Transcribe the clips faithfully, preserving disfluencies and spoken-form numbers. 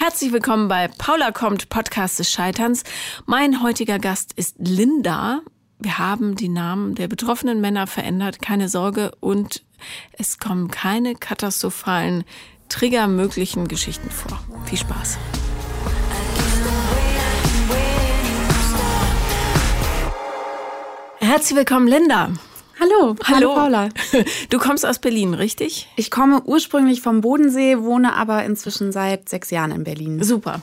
Herzlich willkommen bei Paula kommt, Podcast des Scheiterns. Mein heutiger Gast ist Linda. Wir haben die Namen der betroffenen Männer verändert, keine Sorge. Und es kommen keine katastrophalen, triggermöglichen Geschichten vor. Viel Spaß. Herzlich willkommen, Linda. Hallo, hallo, hallo Paula. Du kommst aus Berlin, richtig? Ich komme ursprünglich vom Bodensee, wohne aber inzwischen seit sechs Jahren in Berlin. Super.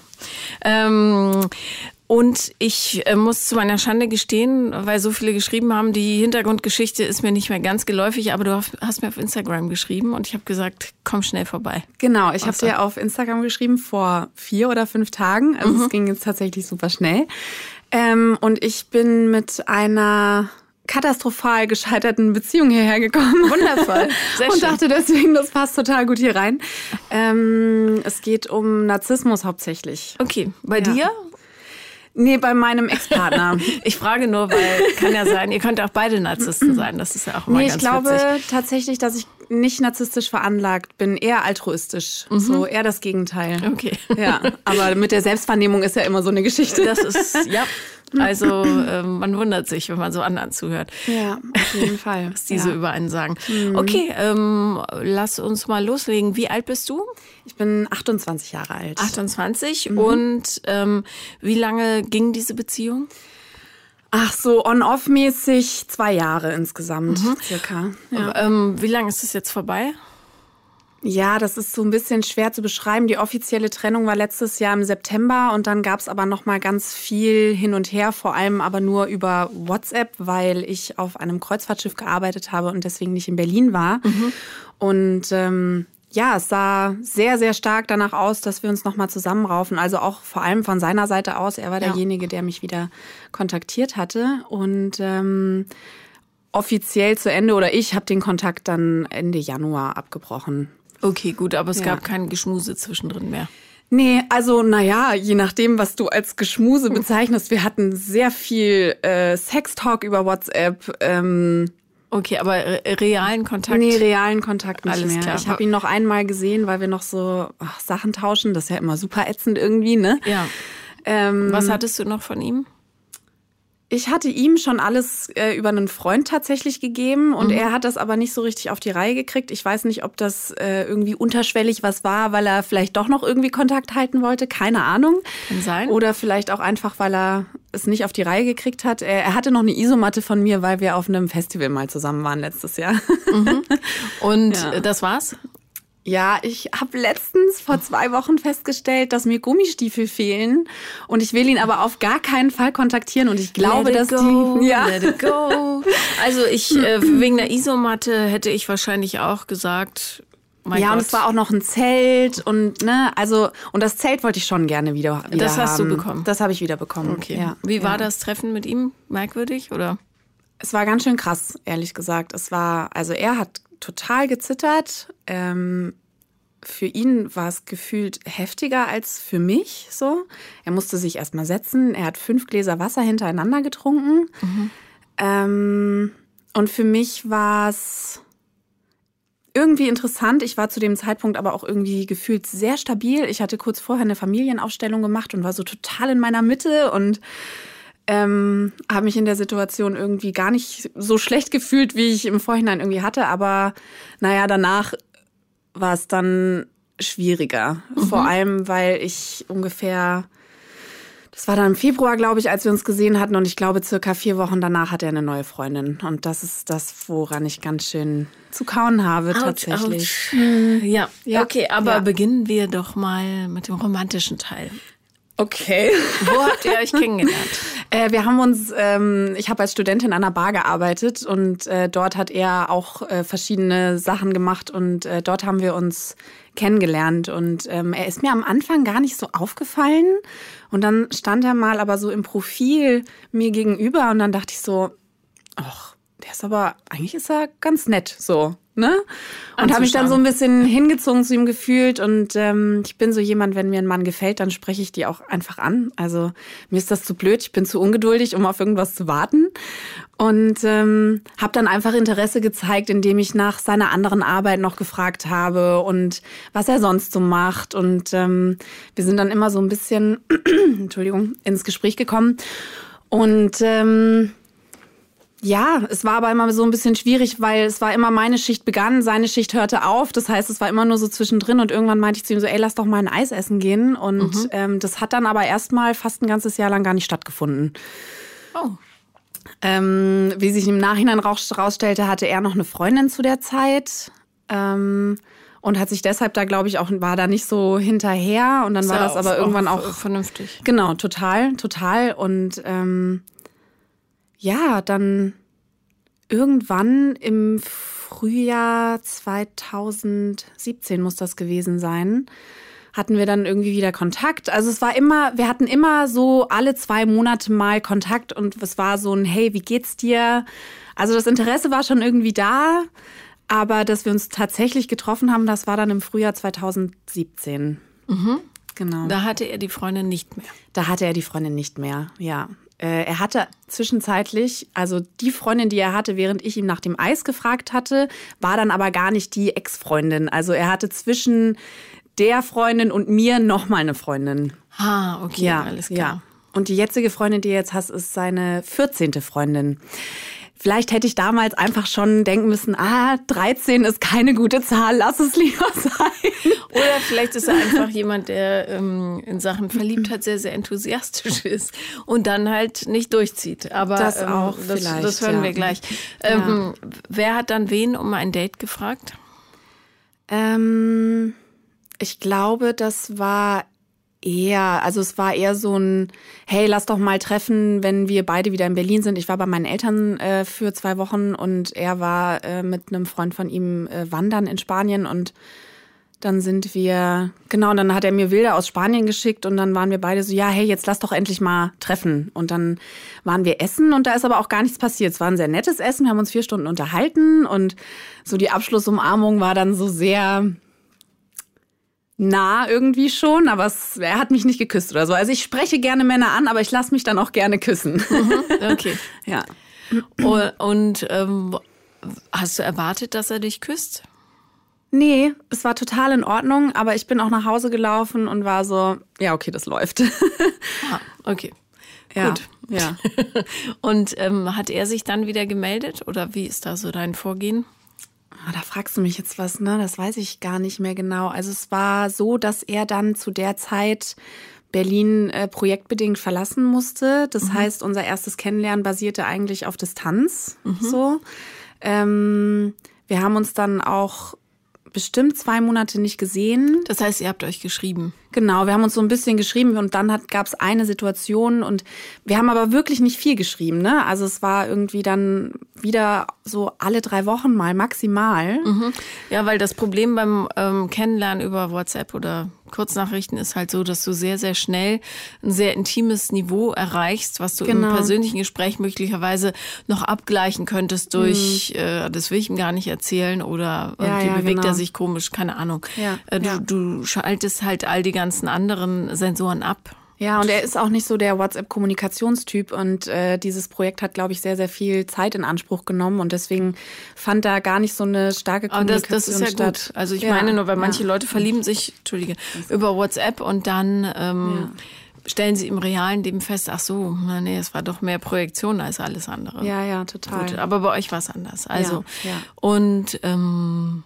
Ähm, und ich äh, muss zu meiner Schande gestehen, weil so viele geschrieben haben, die Hintergrundgeschichte ist mir nicht mehr ganz geläufig, aber du hast, hast mir auf Instagram geschrieben und ich habe gesagt, komm schnell vorbei. Genau, ich habe dir auf Instagram geschrieben vor vier oder fünf Tagen. Also mhm. es ging jetzt tatsächlich super schnell. Ähm, und ich bin mit einer katastrophal gescheiterten Beziehung hierher gekommen. Wundervoll. Sehr schön. Und dachte deswegen, das passt total gut hier rein. Ähm, es geht um Narzissmus hauptsächlich. Okay, bei ja. dir? Nee, bei meinem Ex-Partner. Ich frage nur, weil kann ja sein, ihr könnt auch beide Narzissten sein. Das ist ja auch immer nee, ganz ich glaube witzig. tatsächlich, dass ich nicht narzisstisch veranlagt bin, eher altruistisch. Mhm. So eher das Gegenteil. Okay. Ja, aber mit der Selbstvernehmung ist ja immer so eine Geschichte. Das ist, ja. Also äh, man wundert sich, wenn man so anderen zuhört. Ja, auf jeden Fall. Was die ja. so über einen sagen. Mhm. Okay, ähm, lass uns mal loslegen. Wie alt bist du? Ich bin achtundzwanzig Jahre alt. achtundzwanzig. Mhm. Und ähm, wie lange ging diese Beziehung? Ach so, on-off-mäßig zwei Jahre insgesamt, mhm. circa. Ja. Ähm, wie lange ist es jetzt vorbei? Ja, das ist so ein bisschen schwer zu beschreiben. Die offizielle Trennung war letztes Jahr im September und dann gab es aber noch mal ganz viel hin und her, vor allem aber nur über WhatsApp, weil ich auf einem Kreuzfahrtschiff gearbeitet habe und deswegen nicht in Berlin war. Mhm. Und ähm, ja, es sah sehr, sehr stark danach aus, dass wir uns noch mal zusammenraufen. Also auch vor allem von seiner Seite aus. Er war ja. derjenige, der mich wieder kontaktiert hatte. Und ähm, offiziell zu Ende, oder ich habe den Kontakt dann Ende Januar abgebrochen. Okay, gut, aber es ja. gab kein Geschmuse zwischendrin mehr. Nee, also naja, je nachdem, was du als Geschmuse bezeichnest. Wir hatten sehr viel äh, Sextalk über WhatsApp. Ähm, okay, aber re- realen Kontakt? Nee, realen Kontakt nicht Alles mehr. Klar. Ich habe ihn noch einmal gesehen, weil wir noch so ach, Sachen tauschen. Das ist ja immer super ätzend irgendwie, ne? Ja. Ähm, was hattest du noch von ihm? Ich hatte ihm schon alles äh, über einen Freund tatsächlich gegeben und mhm. er hat das aber nicht so richtig auf die Reihe gekriegt. Ich weiß nicht, ob das äh, irgendwie unterschwellig was war, weil er vielleicht doch noch irgendwie Kontakt halten wollte. Keine Ahnung. Kann sein. Oder vielleicht auch einfach, weil er es nicht auf die Reihe gekriegt hat. Er, er hatte noch eine Isomatte von mir, weil wir auf einem Festival mal zusammen waren letztes Jahr. Mhm. Und ja. das war's? Ja, ich habe letztens vor zwei Wochen festgestellt, dass mir Gummistiefel fehlen und ich will ihn aber auf gar keinen Fall kontaktieren und ich glaube, let dass go, die ja let it go. Also ich äh, wegen der Isomatte hätte ich wahrscheinlich auch gesagt, mein ja, Gott. Und es war auch noch ein Zelt und ne, also und das Zelt wollte ich schon gerne wieder, wieder Das hast haben. du bekommen. Das habe ich wieder bekommen. Okay. Ja. Wie war ja. das Treffen mit ihm? Merkwürdig oder? Es war ganz schön krass, ehrlich gesagt. Es war, also er hat total gezittert. Ähm, für ihn war es gefühlt heftiger als für mich. So, er musste sich erstmal setzen. Er hat fünf Gläser Wasser hintereinander getrunken. Mhm. Ähm, und für mich war es irgendwie interessant. Ich war zu dem Zeitpunkt aber auch irgendwie gefühlt sehr stabil. Ich hatte kurz vorher eine Familienaufstellung gemacht und war so total in meiner Mitte und Ähm, habe mich in der Situation irgendwie gar nicht so schlecht gefühlt, wie ich im Vorhinein irgendwie hatte. Aber naja, danach war es dann schwieriger. Mhm. Vor allem, weil ich ungefähr, das war dann im Februar, glaube ich, als wir uns gesehen hatten. Und ich glaube, circa vier Wochen danach hat er eine neue Freundin. Und das ist das, woran ich ganz schön zu kauen habe, ouch, tatsächlich. Ouch. Ja. ja, okay, aber ja. beginnen wir doch mal mit dem romantischen Teil. Okay. Wo habt ihr euch kennengelernt? äh, wir haben uns, ähm, ich habe als Studentin an einer Bar gearbeitet und äh, dort hat er auch äh, verschiedene Sachen gemacht und äh, dort haben wir uns kennengelernt und ähm, er ist mir am Anfang gar nicht so aufgefallen und dann stand er mal aber so im Profil mir gegenüber und dann dachte ich so, ach, der ist aber, eigentlich ist er ganz nett so. ne? Und habe mich dann so ein bisschen hingezogen zu ihm gefühlt. Und ähm, ich bin so jemand, wenn mir ein Mann gefällt, dann spreche ich die auch einfach an. Also mir ist das zu blöd, ich bin zu ungeduldig, um auf irgendwas zu warten. Und ähm, habe dann einfach Interesse gezeigt, indem ich nach seiner anderen Arbeit noch gefragt habe und was er sonst so macht. Und ähm, wir sind dann immer so ein bisschen, Entschuldigung, ins Gespräch gekommen. Und ähm, ja, es war aber immer so ein bisschen schwierig, weil es war immer meine Schicht begann, seine Schicht hörte auf. Das heißt, es war immer nur so zwischendrin und irgendwann meinte ich zu ihm so, ey, lass doch mal ein Eis essen gehen. Und mhm. ähm, das hat dann aber erstmal fast ein ganzes Jahr lang gar nicht stattgefunden. Oh. Ähm, wie sich im Nachhinein rausstellte, hatte er noch eine Freundin zu der Zeit. Ähm, und hat sich deshalb da, glaube ich, auch, war da nicht so hinterher. Und dann war das aber irgendwann auch, auch vernünftig. Genau, total, total. Und ähm, ja, dann irgendwann im Frühjahr zweitausendsiebzehn muss das gewesen sein, hatten wir dann irgendwie wieder Kontakt. Also es war immer, wir hatten immer so alle zwei Monate mal Kontakt und es war so ein, hey, wie geht's dir? Also das Interesse war schon irgendwie da, aber dass wir uns tatsächlich getroffen haben, das war dann im Frühjahr zweitausendsiebzehn. Mhm. Genau. Da hatte er die Freundin nicht mehr. Da hatte er die Freundin nicht mehr, ja. Er hatte zwischenzeitlich, also die Freundin, die er hatte, während ich ihm nach dem Eis gefragt hatte, war dann aber gar nicht die Ex-Freundin. Also er hatte zwischen der Freundin und mir nochmal eine Freundin. Ah, okay, ja, alles klar. Ja. Und die jetzige Freundin, die er jetzt hast, ist seine vierzehnte Freundin. Vielleicht hätte ich damals einfach schon denken müssen, ah, dreizehn ist keine gute Zahl, lass es lieber sein. Oder vielleicht ist er einfach jemand, der ähm, in Sachen Verliebtheit sehr, sehr enthusiastisch ist und dann halt nicht durchzieht. Aber das ähm, auch das, vielleicht, das hören ja. wir gleich. Ähm, ja. Wer hat dann wen um ein Date gefragt? Ähm, ich glaube, das war eher, also es war eher so ein, hey, lass doch mal treffen, wenn wir beide wieder in Berlin sind. Ich war bei meinen Eltern äh, für zwei Wochen und er war äh, mit einem Freund von ihm äh, wandern in Spanien und dann sind wir, genau, und dann hat er mir Bilder aus Spanien geschickt und dann waren wir beide so, ja, hey, jetzt lass doch endlich mal treffen. Und dann waren wir essen und da ist aber auch gar nichts passiert. Es war ein sehr nettes Essen, wir haben uns vier Stunden unterhalten und so die Abschlussumarmung war dann so sehr nah irgendwie schon, aber es, er hat mich nicht geküsst oder so. Also ich spreche gerne Männer an, aber ich lasse mich dann auch gerne küssen. Mhm, okay. Ja. Und, und ähm, hast du erwartet, dass er dich küsst? Nee, es war total in Ordnung, aber ich bin auch nach Hause gelaufen und war so, ja, okay, das läuft. Ah, okay. Ja, gut. Ja. Und ähm, hat er sich dann wieder gemeldet oder wie ist da so dein Vorgehen? Da fragst du mich jetzt was, ne? Das weiß ich gar nicht mehr genau. Also es war so, dass er dann zu der Zeit Berlin äh, projektbedingt verlassen musste. Das mhm. heißt, unser erstes Kennenlernen basierte eigentlich auf Distanz. Mhm. So. Ähm, wir haben uns dann auch bestimmt zwei Monate nicht gesehen. Das heißt, ihr habt euch geschrieben? Genau, wir haben uns so ein bisschen geschrieben und dann gab es eine Situation und wir haben aber wirklich nicht viel geschrieben, ne? Also es war irgendwie dann wieder so alle drei Wochen mal maximal. Mhm. Ja, weil das Problem beim ähm, Kennenlernen über WhatsApp oder Kurznachrichten ist halt so, dass du sehr, sehr schnell ein sehr intimes Niveau erreichst, was du genau. im persönlichen Gespräch möglicherweise noch abgleichen könntest durch, mhm. äh, das will ich ihm gar nicht erzählen oder ja, irgendwie ja, bewegt genau. er sich komisch, keine Ahnung. Ja, äh, du, ja. du schaltest halt all die ganzen anderen Sensoren ab. Ja, und er ist auch nicht so der WhatsApp-Kommunikationstyp und äh, dieses Projekt hat, glaube ich, sehr, sehr viel Zeit in Anspruch genommen und deswegen fand da gar nicht so eine starke Kommunikation Aber das, das ist ja statt. Gut. Also ich ja, meine nur, weil manche ja. Leute verlieben sich, Entschuldige, über WhatsApp und dann ähm, ja. stellen sie im realen Leben fest, ach so, na nee, es war doch mehr Projektion als alles andere. Ja, ja, total. Gut, aber bei euch war es anders. Also ja, ja. Und ähm,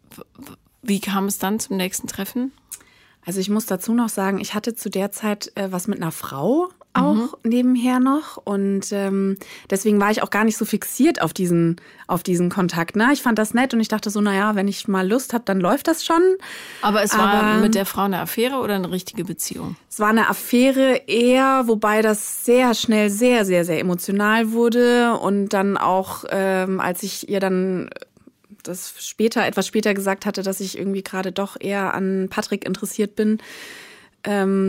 wie kam es dann zum nächsten Treffen? Also ich muss dazu noch sagen, ich hatte zu der Zeit äh, was mit einer Frau auch mhm. nebenher noch und ähm, deswegen war ich auch gar nicht so fixiert auf diesen auf diesen Kontakt. Ne? Ich fand das nett und ich dachte so, naja, wenn ich mal Lust habe, dann läuft das schon. Aber es war Aber, mit der Frau eine Affäre oder eine richtige Beziehung? Es war eine Affäre eher, wobei das sehr schnell sehr, sehr, sehr emotional wurde und dann auch, ähm, als ich ihr dann das später, etwas später gesagt hatte, dass ich irgendwie gerade doch eher an Patrick interessiert bin, ähm,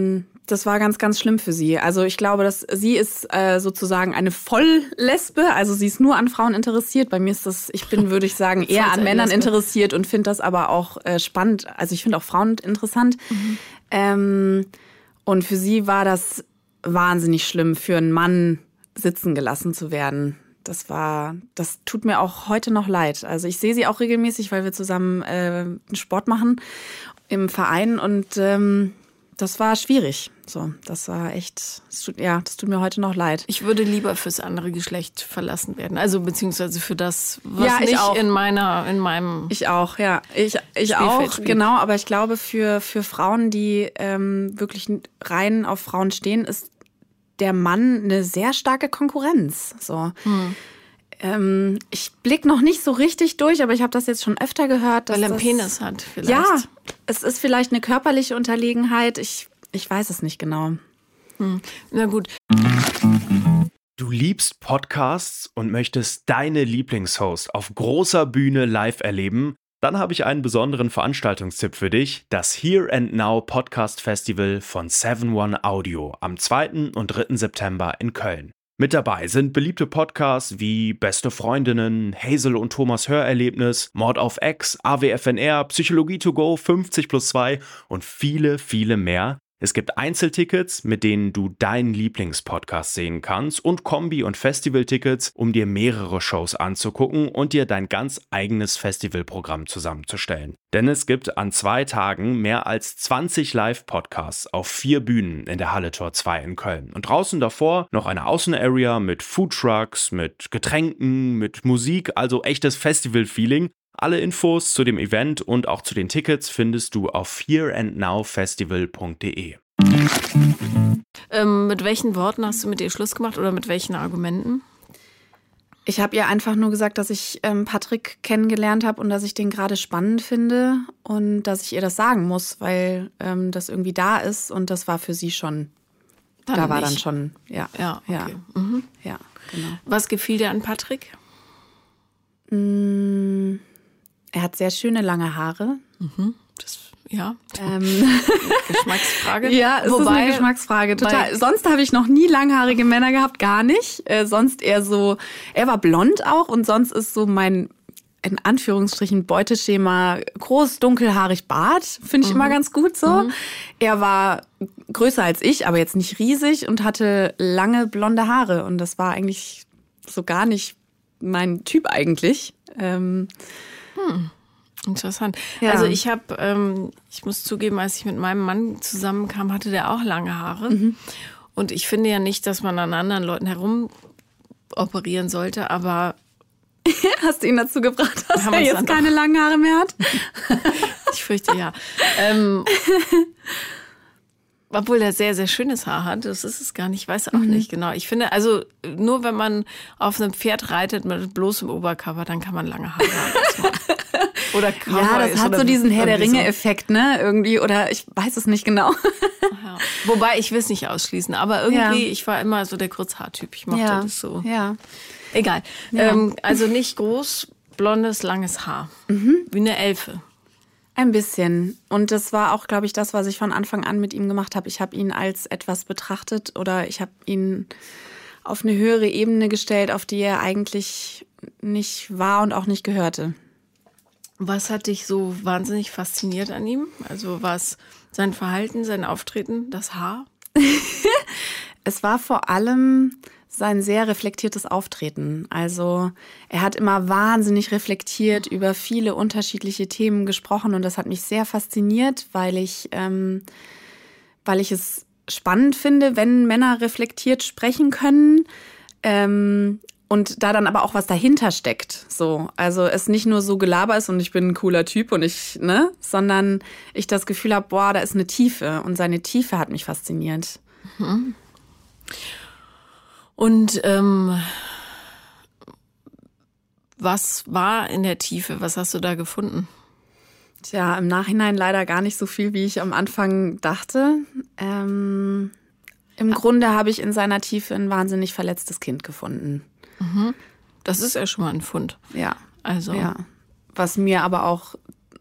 das war ganz, ganz schlimm für sie. Also ich glaube, dass sie ist äh, sozusagen eine Volllesbe. Also sie ist nur an Frauen interessiert. Bei mir ist das, ich bin, würde ich sagen, eher an Männern interessiert und finde das aber auch äh, spannend. Also ich finde auch Frauen interessant. Mhm. Ähm, und für sie war das wahnsinnig schlimm, für einen Mann sitzen gelassen zu werden. Das war, das tut mir auch heute noch leid. Also ich sehe sie auch regelmäßig, weil wir zusammen äh, Sport machen im Verein und ähm, das war schwierig. So, das war echt, das tut, ja, das tut mir heute noch leid. Ich würde lieber fürs andere Geschlecht verlassen werden, also beziehungsweise für das, was ja, nicht auch. in meiner, in meinem Ich auch, ja, ich, ich auch, spielt. Genau. Aber ich glaube, für für Frauen, die ähm, wirklich rein auf Frauen stehen, ist der Mann eine sehr starke Konkurrenz. So. Hm. Ähm, ich blicke noch nicht so richtig durch, aber ich habe das jetzt schon öfter gehört. Dass Weil er einen das, Penis hat vielleicht. Ja, es ist vielleicht eine körperliche Unterlegenheit. Ich, ich weiß es nicht genau. Hm. Na gut. Du liebst Podcasts und möchtest deine Lieblingshost auf großer Bühne live erleben? Dann habe ich einen besonderen Veranstaltungstipp für dich, das Here and Now Podcast Festival von seven one Audio am zweiten und dritten September in Köln. Mit dabei sind beliebte Podcasts wie Beste Freundinnen, Hazel und Thomas Hörerlebnis, Mord auf Ex, A W F N R, Psychologie to go, fünfzig plus zwei und viele, viele mehr. Es gibt Einzeltickets, mit denen du deinen Lieblingspodcast sehen kannst und Kombi- und Festivaltickets, um dir mehrere Shows anzugucken und dir dein ganz eigenes Festivalprogramm zusammenzustellen. Denn es gibt an zwei Tagen mehr als zwanzig Live-Podcasts auf vier Bühnen in der Halle Tor zwei in Köln. Und draußen davor noch eine Außenarea mit Foodtrucks, mit Getränken, mit Musik, also echtes Festival-Feeling. Alle Infos zu dem Event und auch zu den Tickets findest du auf here and now festival punkt de. Ähm, mit welchen Worten hast du mit ihr Schluss gemacht oder mit welchen Argumenten? Ich habe ihr einfach nur gesagt, dass ich ähm, Patrick kennengelernt habe und dass ich den gerade spannend finde und dass ich ihr das sagen muss, weil ähm, das irgendwie da ist und das war für sie schon, dann da war nicht. Dann schon, ja. Ja, okay. Ja, mhm. ja, genau. Was gefiel dir an Patrick? Mmh. Er hat sehr schöne lange Haare. Mhm. Das, ja. Ähm. Geschmacksfrage. Ja, es Wobei, ist eine Geschmacksfrage. Total. Sonst habe ich noch nie langhaarige Männer gehabt, gar nicht. Äh, sonst eher so, er war blond auch und sonst ist so mein, in Anführungsstrichen, Beuteschema groß, dunkelhaarig Bart. Finde ich mhm. immer ganz gut so. Mhm. Er war größer als ich, aber jetzt nicht riesig und hatte lange blonde Haare. Und das war eigentlich so gar nicht mein Typ eigentlich. Ähm, Hm, interessant. Ja. Also ich habe, ähm, ich muss zugeben, als ich mit meinem Mann zusammenkam, hatte der auch lange Haare. Mhm. Und ich finde ja nicht, dass man an anderen Leuten herum operieren sollte, aber... Hast du ihn dazu gebracht, dass er jetzt keine langen Haare mehr hat? Ich fürchte, ja. ähm, obwohl er sehr, sehr schönes Haar hat, das ist es gar nicht, ich weiß auch mhm. nicht genau. Ich finde, also nur wenn man auf einem Pferd reitet mit bloßem Oberkörper, dann kann man lange Haare haben. Oder Cowboy ja, das ist hat so diesen Herr der Ringe-Effekt, ne? Irgendwie, oder ich weiß es nicht genau. Ja. Wobei, ich will es nicht ausschließen, aber irgendwie, ja. ich war immer so der Kurzhaartyp. Ich mochte ja. das so. Ja. Egal. Ja. Ähm, also nicht groß, blondes, langes Haar. Mhm. Wie eine Elfe. Ein bisschen. Und das war auch, glaube ich, das, was ich von Anfang an mit ihm gemacht habe. Ich habe ihn als etwas betrachtet oder ich habe ihn auf eine höhere Ebene gestellt, auf die er eigentlich nicht war und auch nicht gehörte. Was hat dich so wahnsinnig fasziniert an ihm? Also war es sein Verhalten, sein Auftreten, das Haar? Es war vor allem sein sehr reflektiertes Auftreten. Also er hat immer wahnsinnig reflektiert über viele unterschiedliche Themen gesprochen und das hat mich sehr fasziniert, weil ich, ähm, weil ich es spannend finde, wenn Männer reflektiert sprechen können. Ähm, Und da dann aber auch was dahinter steckt. So, also es nicht nur so Gelaber ist und ich bin ein cooler Typ und ich, ne, sondern ich das Gefühl habe, boah, da ist eine Tiefe und seine Tiefe hat mich fasziniert. Mhm. Und ähm, was war in der Tiefe? Was hast du da gefunden? Tja, im Nachhinein leider gar nicht so viel, wie ich am Anfang dachte. Ähm, im Grunde habe ich in seiner Tiefe ein wahnsinnig verletztes Kind gefunden. Mhm. Das ist ja schon mal ein Fund. Ja. Also. Ja. Was mir aber auch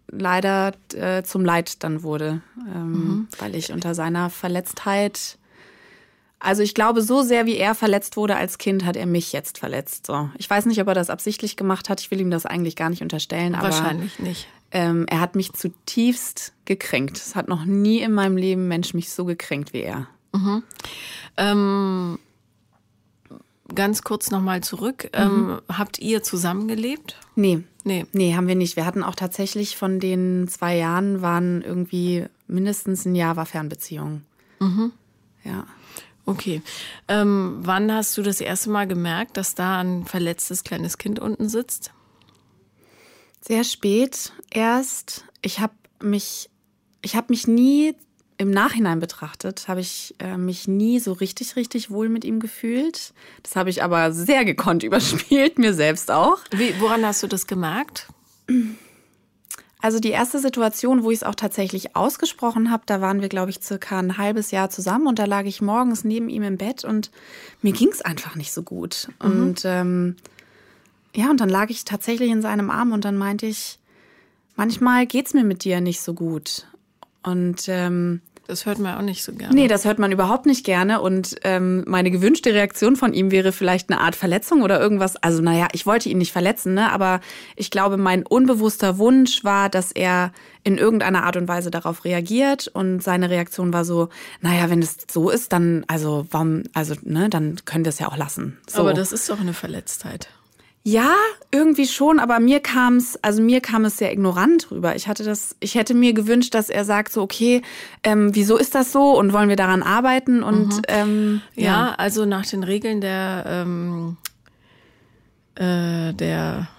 leider äh, zum Leid dann wurde, ähm, mhm. weil ich unter seiner Verletztheit, also ich glaube, so sehr wie er verletzt wurde als Kind, hat er mich jetzt verletzt. So. Ich weiß nicht, ob er das absichtlich gemacht hat. Ich will ihm das eigentlich gar nicht unterstellen. Aber, wahrscheinlich nicht. Ähm, er hat mich zutiefst gekränkt. Es hat noch nie in meinem Leben ein Mensch mich so gekränkt wie er. Mhm. Ähm, ganz kurz nochmal zurück. Mhm. Ähm, habt ihr zusammengelebt? Nee. Nee. Nee, haben wir nicht. Wir hatten auch tatsächlich von den zwei Jahren waren irgendwie mindestens ein Jahr war Fernbeziehung. Mhm. Ja. Okay. Ähm, wann hast du das erste Mal gemerkt, dass da ein verletztes kleines Kind unten sitzt? Sehr spät erst. Ich habe mich, ich habe mich nie im Nachhinein betrachtet, habe ich äh, mich nie so richtig, richtig wohl mit ihm gefühlt. Das habe ich aber sehr gekonnt überspielt, mir selbst auch. Wie, woran hast du das gemerkt? Also die erste Situation, wo ich es auch tatsächlich ausgesprochen habe, da waren wir, glaube ich, circa ein halbes Jahr zusammen und da lag ich morgens neben ihm im Bett und mir ging es einfach nicht so gut. Mhm. Und ähm, ja, und dann lag ich tatsächlich in seinem Arm und dann meinte ich, manchmal geht's mir mit dir nicht so gut. Und ähm, das hört man auch nicht so gerne. Nee, das hört man überhaupt nicht gerne. Und ähm, meine gewünschte Reaktion von ihm wäre vielleicht eine Art Verletzung oder irgendwas. Also naja, ich wollte ihn nicht verletzen, ne? Aber ich glaube, mein unbewusster Wunsch war, dass er in irgendeiner Art und Weise darauf reagiert. Und seine Reaktion war so, naja, wenn es so ist, dann, also warum, also ne, dann können wir es ja auch lassen. So. Aber das ist doch eine Verletztheit. Ja, irgendwie schon, aber mir kam es, also mir kam es sehr ignorant rüber. Ich hatte das, ich hätte mir gewünscht, dass er sagt so, okay, ähm, wieso ist das so und wollen wir daran arbeiten und mhm. ähm, ja. ja, also nach den Regeln der ähm, äh, der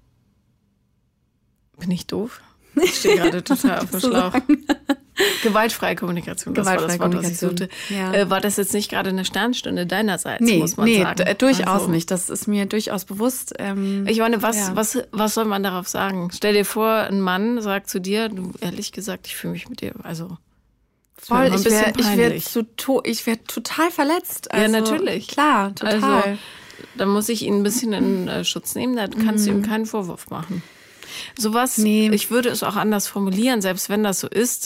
bin ich doof? Ich stehe gerade total auf dem Schlauch. Gewaltfreie Kommunikation, das Gewaltfreie war das Wort, was ich suchte. Ja. Äh, war das jetzt nicht gerade eine Sternstunde deinerseits, nee, muss man nee, sagen? Nee, durchaus also, nicht. Das ist mir durchaus bewusst. Ähm, ich meine, was, ja. was, was soll man darauf sagen? Stell dir vor, ein Mann sagt zu dir, du, ehrlich gesagt, ich fühle mich mit dir, also voll, ich wäre ich wär zu to- ich wär total verletzt. Also, ja, natürlich. Klar, total. Also, da muss ich ihn ein bisschen in äh, Schutz nehmen, da kannst mhm. du ihm keinen Vorwurf machen. Sowas, nee. Ich würde es auch anders formulieren, selbst wenn das so ist,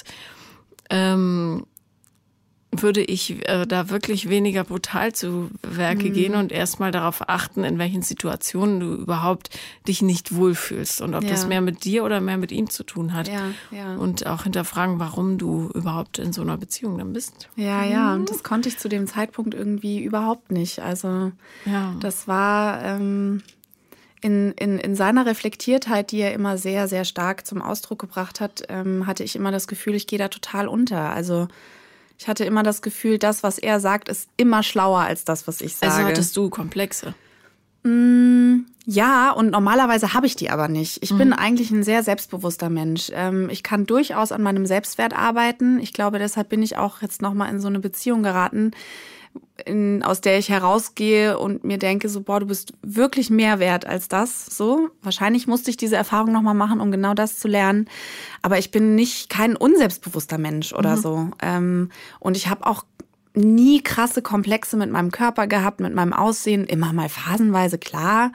ähm, würde ich äh, da wirklich weniger brutal zu Werke mhm. gehen und erstmal darauf achten, in welchen Situationen du überhaupt dich nicht wohlfühlst und ob ja. das mehr mit dir oder mehr mit ihm zu tun hat. Ja, ja. Und auch hinterfragen, warum du überhaupt in so einer Beziehung dann bist. Ja, ja, und das konnte ich zu dem Zeitpunkt irgendwie überhaupt nicht. Also ja. das war ähm, in, in, in seiner Reflektiertheit, die er immer sehr, sehr stark zum Ausdruck gebracht hat, ähm, hatte ich immer das Gefühl, ich gehe da total unter. Also ich hatte immer das Gefühl, das, was er sagt, ist immer schlauer als das, was ich sage. Also hattest du Komplexe? Mm, ja, und normalerweise habe ich die aber nicht. Ich mhm. bin eigentlich ein sehr selbstbewusster Mensch. Ähm, ich kann durchaus an meinem Selbstwert arbeiten. Ich glaube, deshalb bin ich auch jetzt nochmal in so eine Beziehung geraten, in, aus der ich herausgehe und mir denke, so, boah, du bist wirklich mehr wert als das. So, wahrscheinlich musste ich diese Erfahrung nochmal machen, um genau das zu lernen. Aber ich bin nicht kein unselbstbewusster Mensch oder mhm. so. Ähm, und ich habe auch nie krasse Komplexe mit meinem Körper gehabt, mit meinem Aussehen. Immer mal phasenweise, klar.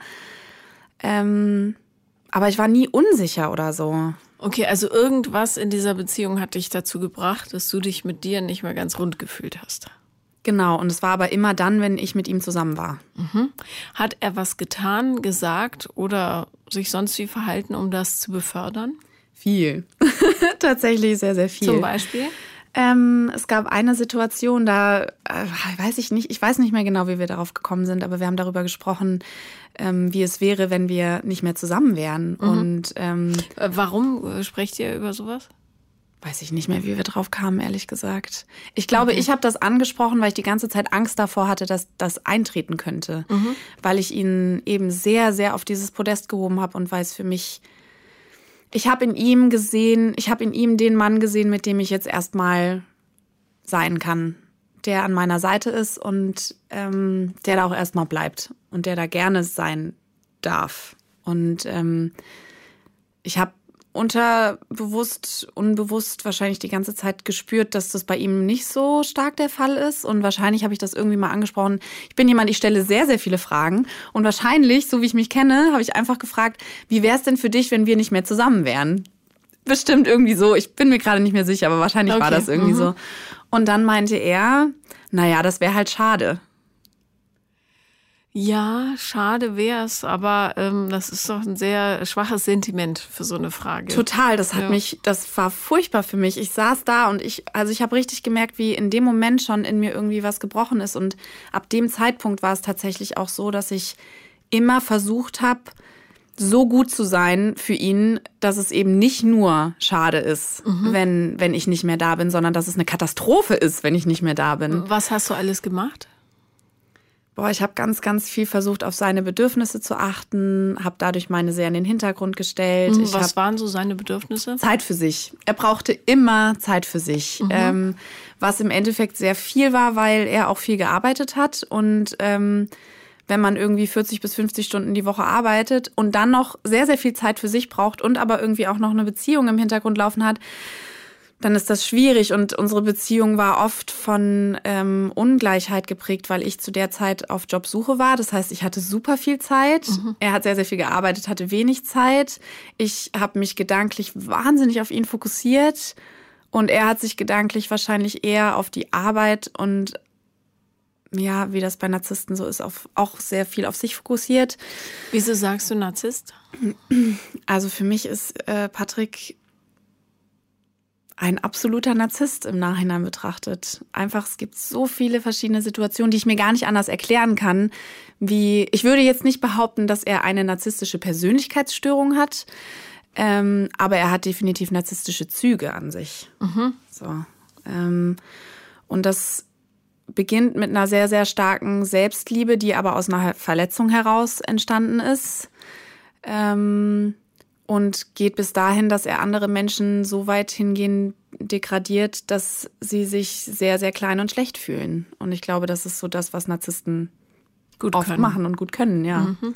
Ähm, aber ich war nie unsicher oder so. Okay, also irgendwas in dieser Beziehung hat dich dazu gebracht, dass du dich mit dir nicht mehr ganz rund gefühlt hast. Genau, und es war aber immer dann, wenn ich mit ihm zusammen war. Mhm. Hat er was getan, gesagt oder sich sonst wie verhalten, um das zu befördern? Viel. Tatsächlich sehr, sehr viel. Zum Beispiel? Ähm, es gab eine Situation, da äh, weiß ich nicht, ich weiß nicht mehr genau, wie wir darauf gekommen sind, aber wir haben darüber gesprochen, ähm, wie es wäre, wenn wir nicht mehr zusammen wären. Mhm. Und ähm, warum sprecht ihr über sowas? Weiß ich nicht mehr, wie wir drauf kamen, ehrlich gesagt. Ich glaube, mhm. ich habe das angesprochen, weil ich die ganze Zeit Angst davor hatte, dass das eintreten könnte. Mhm. Weil ich ihn eben sehr, sehr auf dieses Podest gehoben habe und weil es für mich, ich habe in ihm gesehen, ich habe in ihm den Mann gesehen, mit dem ich jetzt erstmal sein kann. Der an meiner Seite ist und ähm, der da auch erstmal bleibt und der da gerne sein darf. Und ähm, ich habe unterbewusst, unbewusst wahrscheinlich die ganze Zeit gespürt, dass das bei ihm nicht so stark der Fall ist. Und wahrscheinlich habe ich das irgendwie mal angesprochen. Ich bin jemand, ich stelle sehr, sehr viele Fragen. Und wahrscheinlich, so wie ich mich kenne, habe ich einfach gefragt, wie wäre es denn für dich, wenn wir nicht mehr zusammen wären? bestimmt irgendwie so. Ich bin mir gerade nicht mehr sicher, aber wahrscheinlich Okay. war das irgendwie Mhm. so. Und dann meinte er, naja, das wäre halt schade. Ja, schade wär's, aber ähm, das ist doch ein sehr schwaches Sentiment für so eine Frage. Total, das hat Ja. mich, das war furchtbar für mich. Ich saß da und ich, also ich habe richtig gemerkt, wie in dem Moment schon in mir irgendwie was gebrochen ist. Und ab dem Zeitpunkt war es tatsächlich auch so, dass ich immer versucht habe, so gut zu sein für ihn, dass es eben nicht nur schade ist, wenn, wenn ich nicht mehr da bin, sondern dass es eine Katastrophe ist, wenn ich nicht mehr da bin. Was hast du alles gemacht? Boah, ich habe ganz, ganz viel versucht, auf seine Bedürfnisse zu achten, habe dadurch meine sehr in den Hintergrund gestellt. Ich Was hab waren so seine Bedürfnisse? Zeit für sich. Er brauchte immer Zeit für sich, ähm, was im Endeffekt sehr viel war, weil er auch viel gearbeitet hat. Und ähm, wenn man irgendwie vierzig bis fünfzig Stunden die Woche arbeitet und dann noch sehr, sehr viel Zeit für sich braucht und aber irgendwie auch noch eine Beziehung im Hintergrund laufen hat, dann ist das schwierig. Und unsere Beziehung war oft von ähm, Ungleichheit geprägt, weil ich zu der Zeit auf Jobsuche war. Das heißt, ich hatte super viel Zeit. Mhm. Er hat sehr, sehr viel gearbeitet, hatte wenig Zeit. Ich habe mich gedanklich wahnsinnig auf ihn fokussiert. Und er hat sich gedanklich wahrscheinlich eher auf die Arbeit und, ja, wie das bei Narzissten so ist, auf, auch sehr viel auf sich fokussiert. Wieso sagst du Narzisst? Also für mich ist äh, Patrick ein absoluter Narzisst im Nachhinein betrachtet. Einfach, es gibt so viele verschiedene Situationen, die ich mir gar nicht anders erklären kann. Wie, ich würde jetzt nicht behaupten, dass er eine narzisstische Persönlichkeitsstörung hat, ähm, aber er hat definitiv narzisstische Züge an sich. Mhm. So, ähm, und das beginnt mit einer sehr, sehr starken Selbstliebe, die aber aus einer Verletzung heraus entstanden ist. Ähm, Und geht bis dahin, dass er andere Menschen so weit hingehen degradiert, dass sie sich sehr, sehr klein und schlecht fühlen. Und ich glaube, das ist so das, was Narzissten Gut oft können. machen und gut können, ja. Mhm.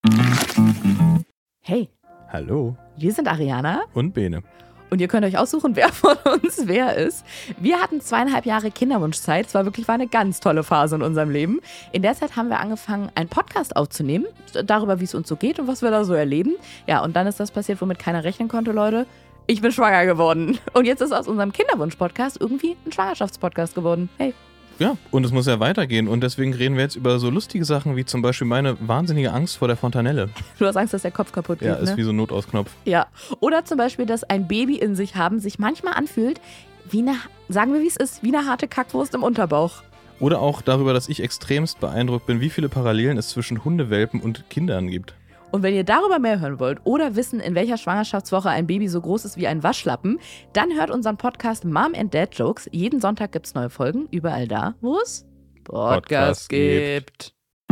Hey, Hallo wir sind Ariana und Bene. und ihr könnt euch aussuchen, wer von uns wer ist. Wir hatten zweieinhalb Jahre Kinderwunschzeit. Es war wirklich war eine ganz tolle Phase in unserem Leben. In der Zeit haben wir angefangen, einen Podcast aufzunehmen, darüber, wie es uns so geht und was wir da so erleben. Ja, und dann ist das passiert, womit keiner rechnen konnte, Leute. Ich bin schwanger geworden. Und jetzt ist aus unserem Kinderwunsch-Podcast irgendwie ein Schwangerschaftspodcast geworden. Hey. Ja, und es muss ja weitergehen und deswegen reden wir jetzt über so lustige Sachen wie zum Beispiel meine wahnsinnige Angst vor der Fontanelle. Du hast Angst, dass der Kopf kaputt geht, Ja, ist ne? wie so ein Notausknopf. Ja. Oder zum Beispiel, dass ein Baby in sich haben sich manchmal anfühlt, wie eine, sagen wir wie es ist, wie eine harte Kackwurst im Unterbauch. Oder auch darüber, dass ich extremst beeindruckt bin, wie viele Parallelen es zwischen Hundewelpen und Kindern gibt. Und wenn ihr darüber mehr hören wollt oder wissen, in welcher Schwangerschaftswoche ein Baby so groß ist wie ein Waschlappen, dann hört unseren Podcast Mom and Dad Jokes. Jeden Sonntag gibt's neue Folgen, überall da, wo es Podcasts Podcast gibt.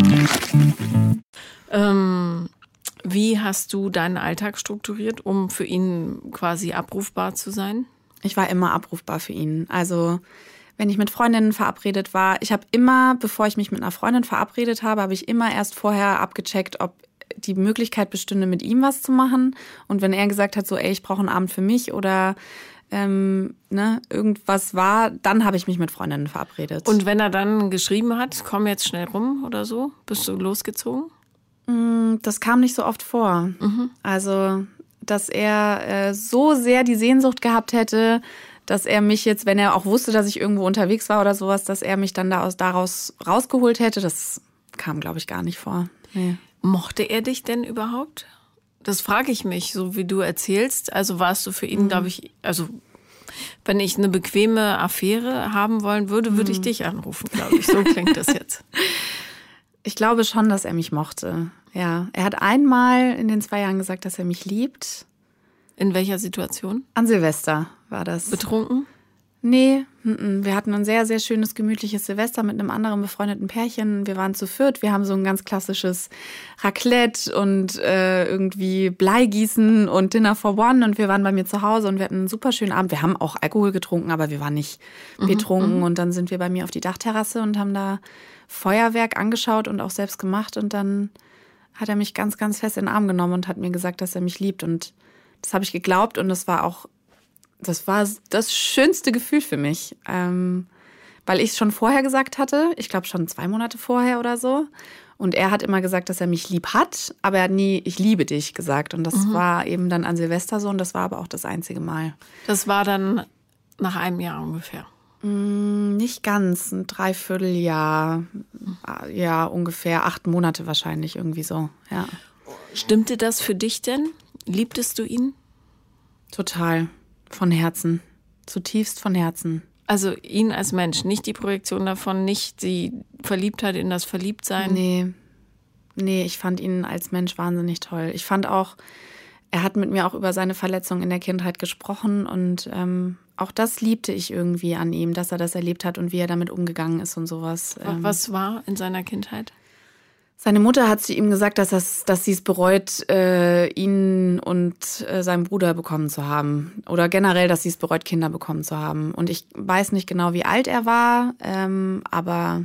Ähm, wie hast du deinen Alltag strukturiert, um für ihn quasi abrufbar zu sein? Ich war immer abrufbar für ihn. Also wenn ich mit Freundinnen verabredet war, ich habe immer, bevor ich mich mit einer Freundin verabredet habe, habe ich immer erst vorher abgecheckt, ob die Möglichkeit bestünde, mit ihm was zu machen. Und wenn er gesagt hat, so, ey, ich brauche einen Abend für mich oder ähm, ne, irgendwas war, dann habe ich mich mit Freundinnen verabredet. Und wenn er dann geschrieben hat, komm jetzt schnell rum oder so, bist du losgezogen? Das kam nicht so oft vor. Also, dass er äh, so sehr die Sehnsucht gehabt hätte, dass er mich jetzt, wenn er auch wusste, dass ich irgendwo unterwegs war oder sowas, dass er mich dann daraus, daraus rausgeholt hätte, das kam, glaube ich, gar nicht vor. Nee. Mochte er dich denn überhaupt? Das frage ich mich, so wie du erzählst. Also warst du für ihn, mhm. glaube ich, also wenn ich eine bequeme Affäre haben wollen würde, würde ich dich anrufen, glaube ich. So klingt das jetzt. Ich glaube schon, dass er mich mochte. Ja, er hat einmal in den zwei Jahren gesagt, dass er mich liebt. In welcher Situation? An Silvester war das. Betrunken? Nee, wir hatten ein sehr, sehr schönes, gemütliches Silvester mit einem anderen befreundeten Pärchen. Wir waren zu viert. Wir haben so ein ganz klassisches Raclette und äh, irgendwie Bleigießen und Dinner for One. Und wir waren bei mir zu Hause und wir hatten einen super schönen Abend. Wir haben auch Alkohol getrunken, aber wir waren nicht mhm, betrunken. Und dann sind wir bei mir auf die Dachterrasse und haben da Feuerwerk angeschaut und auch selbst gemacht. Und dann hat er mich ganz, ganz fest in den Arm genommen und hat mir gesagt, dass er mich liebt. Und das habe ich geglaubt und das war auch Das war das schönste Gefühl für mich, ähm, weil ich es schon vorher gesagt hatte. Ich glaube schon zwei Monate vorher oder so. Und er hat immer gesagt, dass er mich lieb hat, aber er hat nie ich liebe dich gesagt. Und das mhm. war eben dann an Silvester so und das war aber auch das einzige Mal. Das war dann nach einem Jahr ungefähr? Mm, nicht ganz, ein Dreivierteljahr, ja ungefähr acht Monate wahrscheinlich irgendwie so, ja. Stimmte das für dich denn? Liebtest du ihn? Total, von Herzen, zutiefst von Herzen. Also ihn als Mensch, nicht die Projektion davon, nicht die Verliebtheit in das Verliebtsein? Nee, nee, ich fand ihn als Mensch wahnsinnig toll. Ich fand auch, er hat mit mir auch über seine Verletzung in der Kindheit gesprochen und ähm, auch das liebte ich irgendwie an ihm, dass er das erlebt hat und wie er damit umgegangen ist und sowas. Was war in seiner Kindheit? Seine Mutter hat zu ihm gesagt, dass, das, dass sie es bereut, äh, ihn und äh, seinen Bruder bekommen zu haben. Oder generell, dass sie es bereut, Kinder bekommen zu haben. Und ich weiß nicht genau, wie alt er war, ähm, aber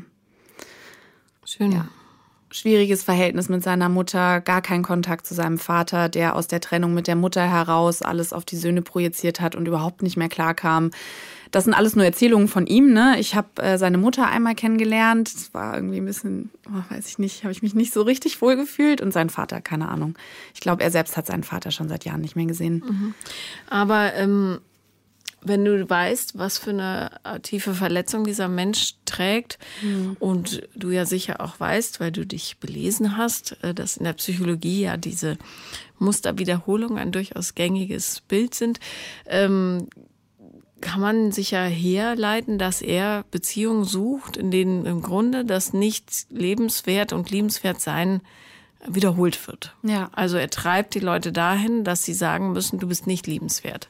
schön. Ja, schwieriges Verhältnis mit seiner Mutter, gar keinen Kontakt zu seinem Vater, der aus der Trennung mit der Mutter heraus alles auf die Söhne projiziert hat und überhaupt nicht mehr klarkam. Das sind alles nur Erzählungen von ihm, ne? Ich habe äh, seine Mutter einmal kennengelernt. Das war irgendwie ein bisschen, oh, weiß ich nicht, habe ich mich nicht so richtig wohl gefühlt. Und sein Vater, keine Ahnung. Ich glaube, er selbst hat seinen Vater schon seit Jahren nicht mehr gesehen. Mhm. Aber ähm, wenn du weißt, was für eine tiefe Verletzung dieser Mensch trägt mhm. und du ja sicher auch weißt, weil du dich belesen hast, dass in der Psychologie ja diese Musterwiederholungen ein durchaus gängiges Bild sind, ähm, kann man sich ja herleiten, dass er Beziehungen sucht, in denen im Grunde das nicht lebenswert und liebenswert sein wiederholt wird. Ja. Also er treibt die Leute dahin, dass sie sagen müssen, du bist nicht liebenswert.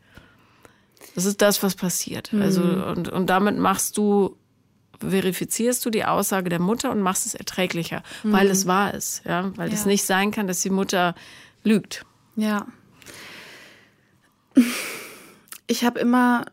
Das ist das, was passiert. Mhm. Also und, und damit machst du, verifizierst du die Aussage der Mutter und machst es erträglicher, mhm. weil es wahr ist. Ja? Weil es ja. nicht sein kann, dass die Mutter lügt. Ja. Ich habe immer,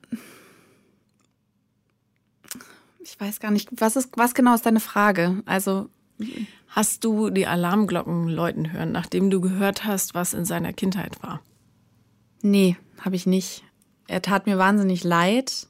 ich weiß gar nicht, was ist, was genau ist deine Frage? Also hast du die Alarmglocken läuten hören, nachdem du gehört hast, was in seiner Kindheit war? Nee, habe ich nicht. Er tat mir wahnsinnig leid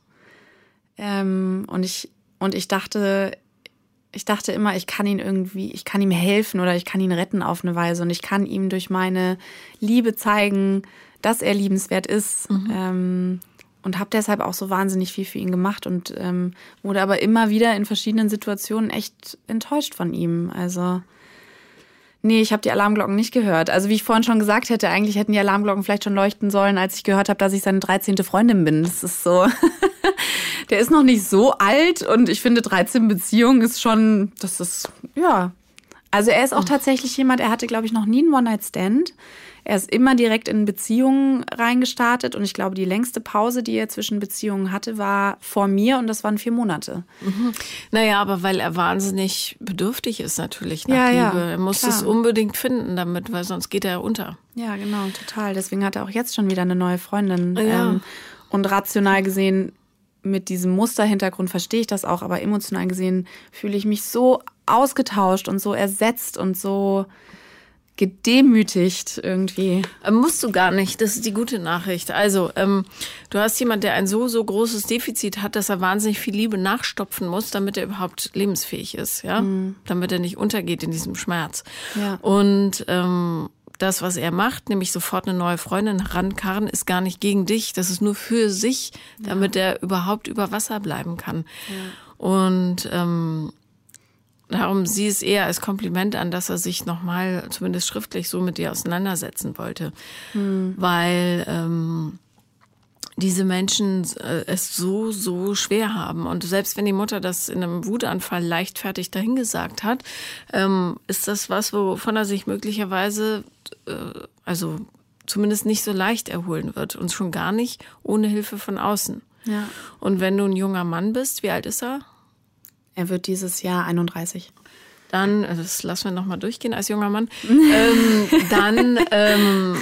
ähm, und ich und ich dachte, ich dachte immer, ich kann ihn irgendwie, ich kann ihm helfen oder ich kann ihn retten auf eine Weise und ich kann ihm durch meine Liebe zeigen, dass er liebenswert ist mhm. ähm, und habe deshalb auch so wahnsinnig viel für ihn gemacht und ähm, wurde aber immer wieder in verschiedenen Situationen echt enttäuscht von ihm. Also nee, ich habe die Alarmglocken nicht gehört. Also wie ich vorhin schon gesagt hätte, eigentlich hätten die Alarmglocken vielleicht schon leuchten sollen, als ich gehört habe, dass ich seine dreizehnte Freundin bin. Das ist so, der ist noch nicht so alt und ich finde dreizehn Beziehungen ist schon, das ist, ja. Also er ist auch tatsächlich jemand, er hatte, glaube ich, noch nie einen One-Night-Stand. Er ist immer direkt in Beziehungen reingestartet und ich glaube, die längste Pause, die er zwischen Beziehungen hatte, war vor mir und das waren vier Monate. Mhm. Naja, aber weil er wahnsinnig bedürftig ist natürlich nach ja, Liebe. Ja, er muss klar. es unbedingt finden damit, weil sonst geht er unter. Ja, genau, total. Deswegen hat er auch jetzt schon wieder eine neue Freundin. Ja. Ähm, und rational gesehen, mit diesem Musterhintergrund verstehe ich das auch, aber emotional gesehen fühle ich mich so ausgetauscht und so ersetzt und so gedemütigt irgendwie. Ähm, musst du gar nicht, das ist die gute Nachricht. Also, ähm, du hast jemanden, der ein so, so großes Defizit hat, dass er wahnsinnig viel Liebe nachstopfen muss, damit er überhaupt lebensfähig ist, ja? Mhm. Damit er nicht untergeht in diesem Schmerz. Ja. Und ähm, das, was er macht, nämlich sofort eine neue Freundin rankarren, ist gar nicht gegen dich, das ist nur für sich, damit ja. er überhaupt über Wasser bleiben kann. Ja. Und ähm, darum sieh es eher als Kompliment an, dass er sich nochmal, zumindest schriftlich, so mit dir auseinandersetzen wollte. Hm. Weil ähm, diese Menschen äh, es so, so schwer haben. Und selbst wenn die Mutter das in einem Wutanfall leichtfertig dahingesagt hat, ähm, ist das was, wovon er sich möglicherweise, äh, also zumindest nicht so leicht erholen wird. Und schon gar nicht ohne Hilfe von außen. Ja. Und wenn du ein junger Mann bist, wie alt ist er? Er wird dieses Jahr einunddreißig. Dann, das lassen wir nochmal durchgehen als junger Mann, ähm, dann ähm,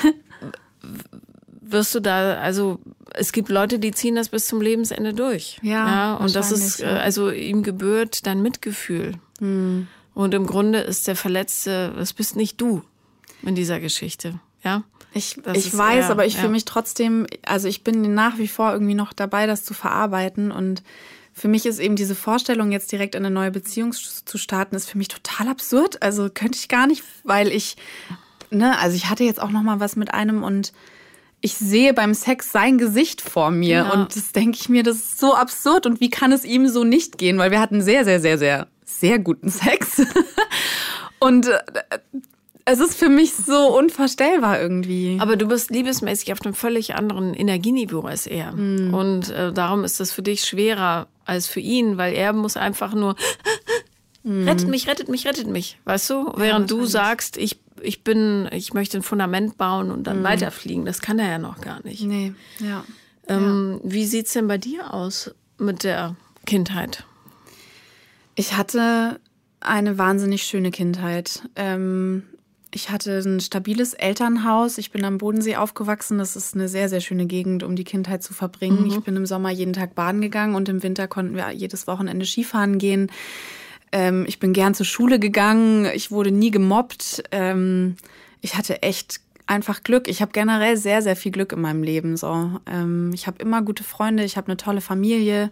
wirst du da, also es gibt Leute, die ziehen das bis zum Lebensende durch. Ja, ja und das ist, ja. also ihm gebührt dein Mitgefühl. Hm. Und im Grunde ist der Verletzte, das bist nicht du in dieser Geschichte, ja. Ich, ich weiß, eher, aber ich ja. fühle mich trotzdem, also ich bin nach wie vor irgendwie noch dabei, das zu verarbeiten und für mich ist eben diese Vorstellung, jetzt direkt in eine neue Beziehung zu starten, ist für mich total absurd. Also könnte ich gar nicht, weil ich, ne, also ich hatte jetzt auch noch mal was mit einem und ich sehe beim Sex sein Gesicht vor mir. Ja. Und das denke ich mir, das ist so absurd. Und wie kann es ihm so nicht gehen? Weil wir hatten sehr, sehr, sehr, sehr, sehr guten Sex. Und äh, es ist für mich so unvorstellbar irgendwie. Aber du bist liebesmäßig auf einem völlig anderen Energieniveau als er. Mhm. Und äh, darum ist das für dich schwerer als für ihn, weil er muss einfach nur mhm. rettet mich, rettet mich, rettet mich, weißt du? Während ja, du sagst, ich, ich bin, ich möchte ein Fundament bauen und dann mhm. weiterfliegen. Das kann er ja noch gar nicht. Nee, ja. Ähm, ja. Wie sieht's denn bei dir aus mit der Kindheit? Ich hatte eine wahnsinnig schöne Kindheit. Ähm, Ich hatte ein stabiles Elternhaus. Ich bin am Bodensee aufgewachsen. Das ist eine sehr, sehr schöne Gegend, um die Kindheit zu verbringen. Mhm. Ich bin im Sommer jeden Tag baden gegangen und im Winter konnten wir jedes Wochenende Skifahren gehen. Ähm, ich bin gern zur Schule gegangen. Ich wurde nie gemobbt. Ähm, ich hatte echt einfach Glück. Ich habe generell sehr, sehr viel Glück in meinem Leben. So. Ähm, ich habe immer gute Freunde. Ich habe eine tolle Familie.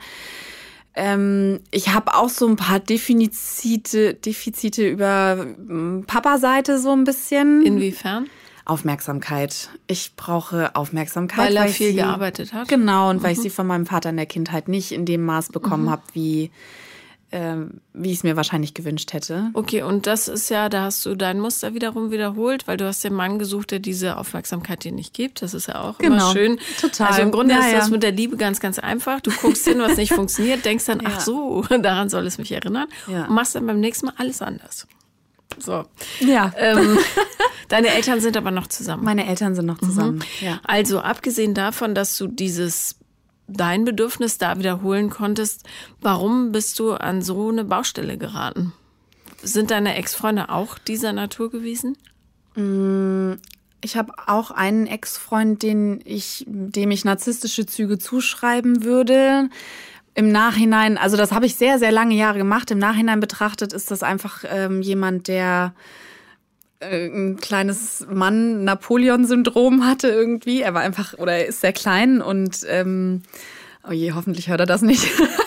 Ähm, ich habe auch so ein paar Defizite, Defizite über Papa-Seite so ein bisschen. Inwiefern? Aufmerksamkeit. Ich brauche Aufmerksamkeit. Weil er weil viel sie, gearbeitet hat? Genau, und mhm. weil ich Mhm. sie von meinem Vater in der Kindheit nicht in dem Maß bekommen Mhm. habe, wie, äh, wie ich es mir wahrscheinlich gewünscht hätte. Okay, und das ist ja, da hast du dein Muster wiederum wiederholt, weil du hast den Mann gesucht, der diese Aufmerksamkeit dir nicht gibt. Das ist ja auch Genau. immer schön. Total. Also im Grunde Ja, ist das ja. mit der Liebe ganz, ganz einfach. Du guckst hin, was nicht funktioniert, denkst dann, Ja. ach so, daran soll es mich erinnern. Ja. Und machst dann beim nächsten Mal alles anders. So. Ja. Ähm, deine Eltern sind aber noch zusammen. Meine Eltern sind noch zusammen. Mhm. Ja. Also abgesehen davon, dass du dieses dein Bedürfnis da wiederholen konntest, warum bist du an so eine Baustelle geraten? Sind deine Ex-Freunde auch dieser Natur gewesen? Ich habe auch einen Ex-Freund, den ich, dem ich narzisstische Züge zuschreiben würde. Im Nachhinein, also das habe ich sehr, sehr lange Jahre gemacht. Im Nachhinein betrachtet ist das einfach ähm, jemand, der äh, ein kleines Mann-Napoleon-Syndrom hatte irgendwie. Er war einfach, oder er ist sehr klein und ähm, oh je, hoffentlich hört er das nicht.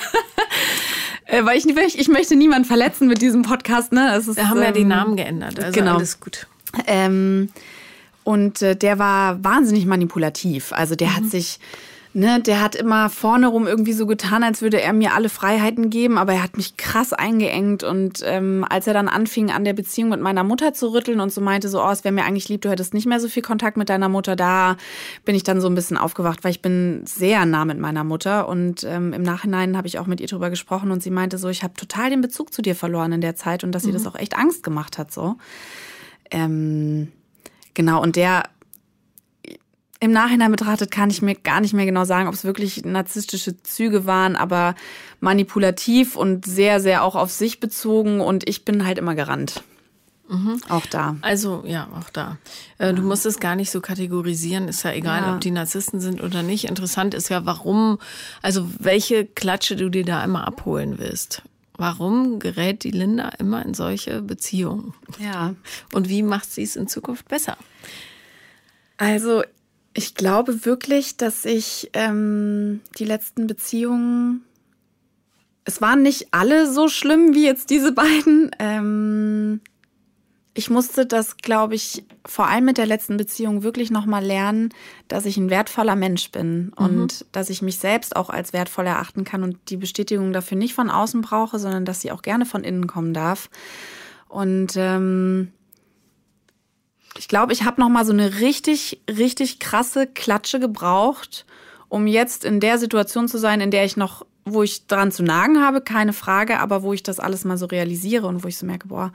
äh, weil ich, ich möchte niemanden verletzen mit diesem Podcast. Ne? Es ist, Wir haben ähm, ja die Namen geändert, also genau. alles gut. Ähm, und äh, der war wahnsinnig manipulativ. Also der mhm. hat sich, ne, der hat immer vorne rum irgendwie so getan, als würde er mir alle Freiheiten geben, aber er hat mich krass eingeengt. Und ähm, als er dann anfing, an der Beziehung mit meiner Mutter zu rütteln und so meinte, so, oh, es wäre mir eigentlich lieb, du hättest nicht mehr so viel Kontakt mit deiner Mutter, da bin ich dann so ein bisschen aufgewacht, weil ich bin sehr nah mit meiner Mutter. Und ähm, im Nachhinein habe ich auch mit ihr drüber gesprochen und sie meinte so, ich habe total den Bezug zu dir verloren in der Zeit und dass mhm. ihr das auch echt Angst gemacht hat, so. Ähm, genau, und der, im Nachhinein betrachtet, kann ich mir gar nicht mehr genau sagen, ob es wirklich narzisstische Züge waren, aber manipulativ und sehr, sehr auch auf sich bezogen und ich bin halt immer gerannt. Mhm. Auch da. Also, ja, auch da. Äh, du musst es gar nicht so kategorisieren, ist ja egal, Ja. ob die Narzissten sind oder nicht. Interessant ist ja, warum, also welche Klatsche du dir da immer abholen willst. Warum gerät die Linda immer in solche Beziehungen? Ja. Und wie macht sie es in Zukunft besser? Also, ich glaube wirklich, dass ich ähm, die letzten Beziehungen, es waren nicht alle so schlimm wie jetzt diese beiden. Ähm, ich musste das, glaube ich, vor allem mit der letzten Beziehung wirklich nochmal lernen, dass ich ein wertvoller Mensch bin und mhm. dass ich mich selbst auch als wertvoll erachten kann und die Bestätigung dafür nicht von außen brauche, sondern dass sie auch gerne von innen kommen darf. Und ähm, ich glaube, ich habe noch mal so eine richtig, richtig krasse Klatsche gebraucht, um jetzt in der Situation zu sein, in der ich noch, wo ich dran zu nagen habe, keine Frage, aber wo ich das alles mal so realisiere und wo ich so merke, boah,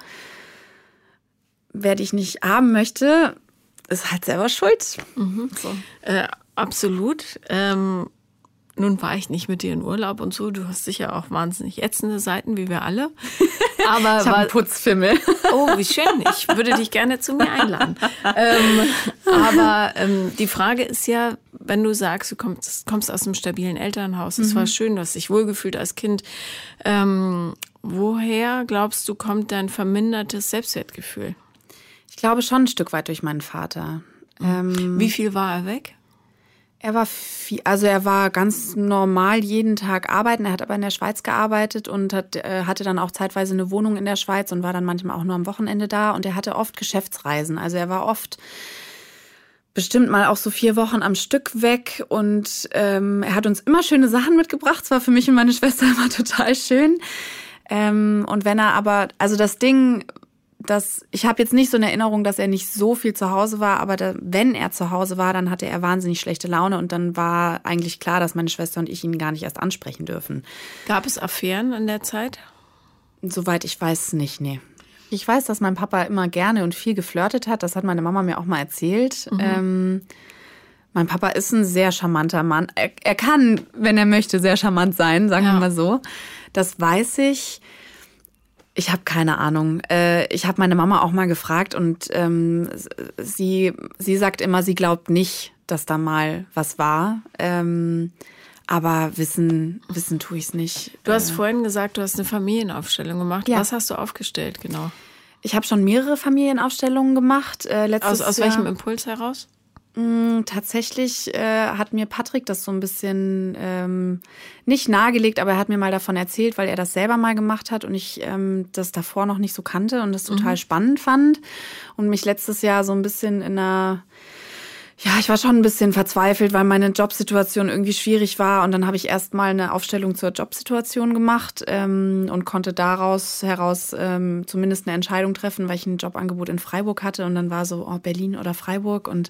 wer dich nicht haben möchte, ist halt selber schuld. Mhm. So. Äh, absolut. Ähm, nun war ich nicht mit dir in Urlaub und so. Du hast sicher auch wahnsinnig ätzende Seiten, wie wir alle. Aber ich habe einen Putzfimmel. Oh, wie schön. Ich würde dich gerne zu mir einladen. ähm, aber ähm, die Frage ist ja, wenn du sagst, du kommst, kommst aus einem stabilen Elternhaus, es mhm. war schön, du hast dich wohlgefühlt als Kind. Ähm, woher, glaubst du, kommt dein vermindertes Selbstwertgefühl? Ich glaube schon ein Stück weit durch meinen Vater. Ähm, Wie viel war er weg? Er war viel, also er war ganz normal jeden Tag arbeiten. Er hat aber in der Schweiz gearbeitet und hat, äh, hatte dann auch zeitweise eine Wohnung in der Schweiz und war dann manchmal auch nur am Wochenende da. Und er hatte oft Geschäftsreisen. Also er war oft bestimmt mal auch so vier Wochen am Stück weg. Und ähm, er hat uns immer schöne Sachen mitgebracht. Das war für mich und meine Schwester immer total schön. Ähm, und wenn er aber, also das Ding... Das, ich habe jetzt nicht so eine Erinnerung, dass er nicht so viel zu Hause war, aber da, wenn er zu Hause war, dann hatte er wahnsinnig schlechte Laune und dann war eigentlich klar, dass meine Schwester und ich ihn gar nicht erst ansprechen dürfen. Gab es Affären in der Zeit? Soweit ich weiß nicht, nee. Ich weiß, dass mein Papa immer gerne und viel geflirtet hat. Das hat meine Mama mir auch mal erzählt. Mhm. Ähm, mein Papa ist ein sehr charmanter Mann. Er, er kann, wenn er möchte, sehr charmant sein, sagen ja. wir mal so. Das weiß ich. Ich habe keine Ahnung. Ich habe meine Mama auch mal gefragt und ähm, sie, sie sagt immer, sie glaubt nicht, dass da mal was war. Ähm, aber wissen, wissen tue ich es nicht. Du hast äh, vorhin gesagt, du hast eine Familienaufstellung gemacht. Ja. Was hast du aufgestellt genau? Ich habe schon mehrere Familienaufstellungen gemacht. Äh, letztes aus aus Jahr. welchem Impuls heraus? Tatsächlich äh, hat mir Patrick das so ein bisschen ähm, nicht nahegelegt, aber er hat mir mal davon erzählt, weil er das selber mal gemacht hat und ich ähm, das davor noch nicht so kannte und das total mhm. spannend fand und mich letztes Jahr so ein bisschen in einer, ja, ich war schon ein bisschen verzweifelt, weil meine Jobsituation irgendwie schwierig war und dann habe ich erst mal eine Aufstellung zur Jobsituation gemacht ähm, und konnte daraus heraus ähm, zumindest eine Entscheidung treffen, weil ich ein Jobangebot in Freiburg hatte und dann war so, oh, Berlin oder Freiburg und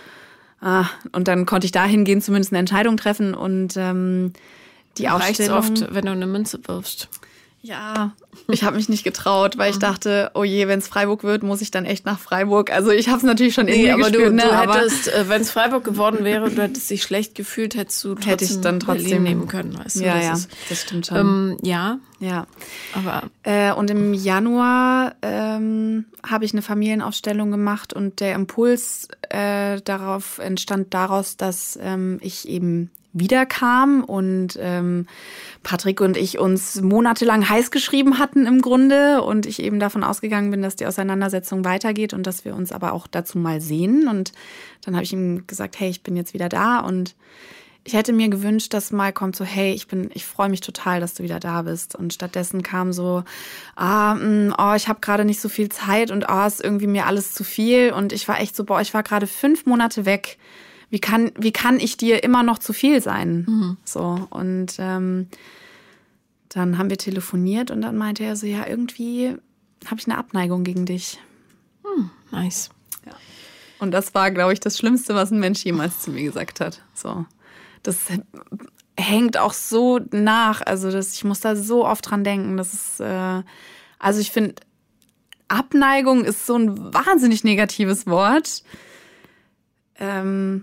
Ah, und dann konnte ich da hingehen, zumindest eine Entscheidung treffen und ähm, die Aufstellung... Reicht's oft, wenn du eine Münze wirfst? Ja, ich habe mich nicht getraut, weil ich dachte, oh je, wenn es Freiburg wird, muss ich dann echt nach Freiburg. Also ich habe es natürlich schon in nee, mir aber gespürt. Du, ne, du aber hättest, wenn es Freiburg geworden wäre, du hättest dich schlecht gefühlt, hättest du trotzdem, hätte ich dann trotzdem Berlin nehmen können. Weißt du, ja, das ja, ist, das stimmt schon. Ähm, ja, ja. aber äh, und im Januar ähm, habe ich eine Familienaufstellung gemacht und der Impuls äh, darauf entstand daraus, dass ähm, ich eben wiederkam und ähm, Patrick und ich uns monatelang heiß geschrieben hatten im Grunde und ich eben davon ausgegangen bin, dass die Auseinandersetzung weitergeht und dass wir uns aber auch dazu mal sehen und dann habe ich ihm gesagt, hey, ich bin jetzt wieder da und ich hätte mir gewünscht, dass mal kommt so, hey, ich bin, ich freue mich total, dass du wieder da bist und stattdessen kam so, ah, mh, oh, ich habe gerade nicht so viel Zeit und oh, ist irgendwie mir alles zu viel und ich war echt so, boah, ich war gerade fünf Monate weg. Wie kann, wie kann ich dir immer noch zu viel sein? Mhm. So, und ähm, dann haben wir telefoniert und dann meinte er so, ja, irgendwie habe ich eine Abneigung gegen dich. Hm, nice. Ja. Und das war, glaube ich, das Schlimmste, was ein Mensch jemals zu mir gesagt hat. So, das hängt auch so nach. Also das, ich muss da so oft dran denken. Das ist, äh, also ich finde, Abneigung ist so ein wahnsinnig negatives Wort. Ähm,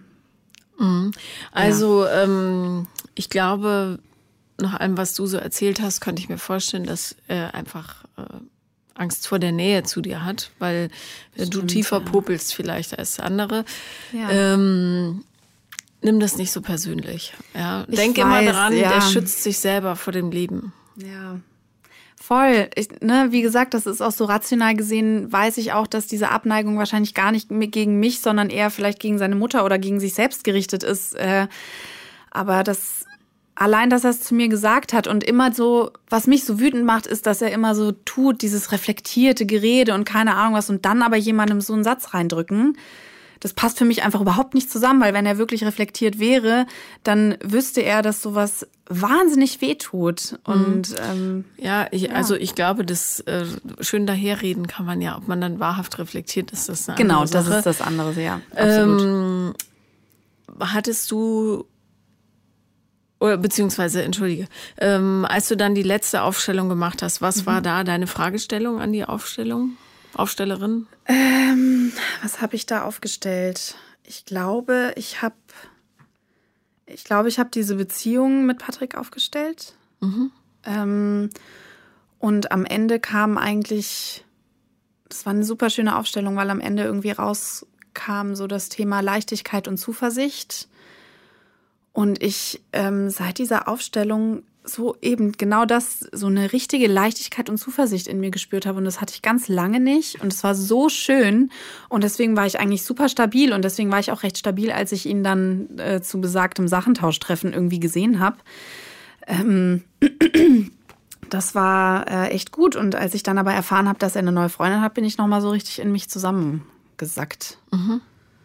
Also ja. ähm, ich glaube, nach allem, was du so erzählt hast, könnte ich mir vorstellen, dass er einfach äh, Angst vor der Nähe zu dir hat, weil Stimmt, du tiefer ja. popelst vielleicht als andere. Ja. Ähm, nimm das nicht so persönlich. Ja? Denk weiß, immer daran, ja. der schützt sich selber vor dem Leben. Ja. Voll. Ich, ne, wie gesagt, das ist auch so rational gesehen, weiß ich auch, dass diese Abneigung wahrscheinlich gar nicht gegen mich, sondern eher vielleicht gegen seine Mutter oder gegen sich selbst gerichtet ist. Äh, aber das, allein, dass er es zu mir gesagt hat und immer so, was mich so wütend macht, ist, dass er immer so tut, dieses reflektierte Gerede und keine Ahnung was und dann aber jemandem so einen Satz reindrücken. Das passt für mich einfach überhaupt nicht zusammen, weil wenn er wirklich reflektiert wäre, dann wüsste er, dass sowas wahnsinnig wehtut. Und mhm. ähm, ja, ich, ja, also ich glaube, das äh, schön daherreden kann man ja, ob man dann wahrhaft reflektiert, ist das eine genau, andere Sache. Genau, das ist das andere, ja. Absolut. Ähm, hattest du oder beziehungsweise, entschuldige, ähm, als du dann die letzte Aufstellung gemacht hast, was mhm. war da deine Fragestellung an die Aufstellung? Aufstellerin? Ähm, was habe ich da aufgestellt? Ich glaube, ich habe ich glaube, ich habe diese Beziehung mit Patrick aufgestellt. Mhm. Ähm, und am Ende kam eigentlich, das war eine super schöne Aufstellung, weil am Ende irgendwie rauskam so das Thema Leichtigkeit und Zuversicht. Und ich ähm, seit dieser Aufstellung so eben genau das, so eine richtige Leichtigkeit und Zuversicht in mir gespürt habe. Und das hatte ich ganz lange nicht. Und es war so schön. Und deswegen war ich eigentlich super stabil. Und deswegen war ich auch recht stabil, als ich ihn dann äh, zu besagtem Sachentausch-Treffen irgendwie gesehen habe. Ähm, das war äh, echt gut. Und als ich dann aber erfahren habe, dass er eine neue Freundin hat, bin ich nochmal so richtig in mich zusammengesackt. Mhm.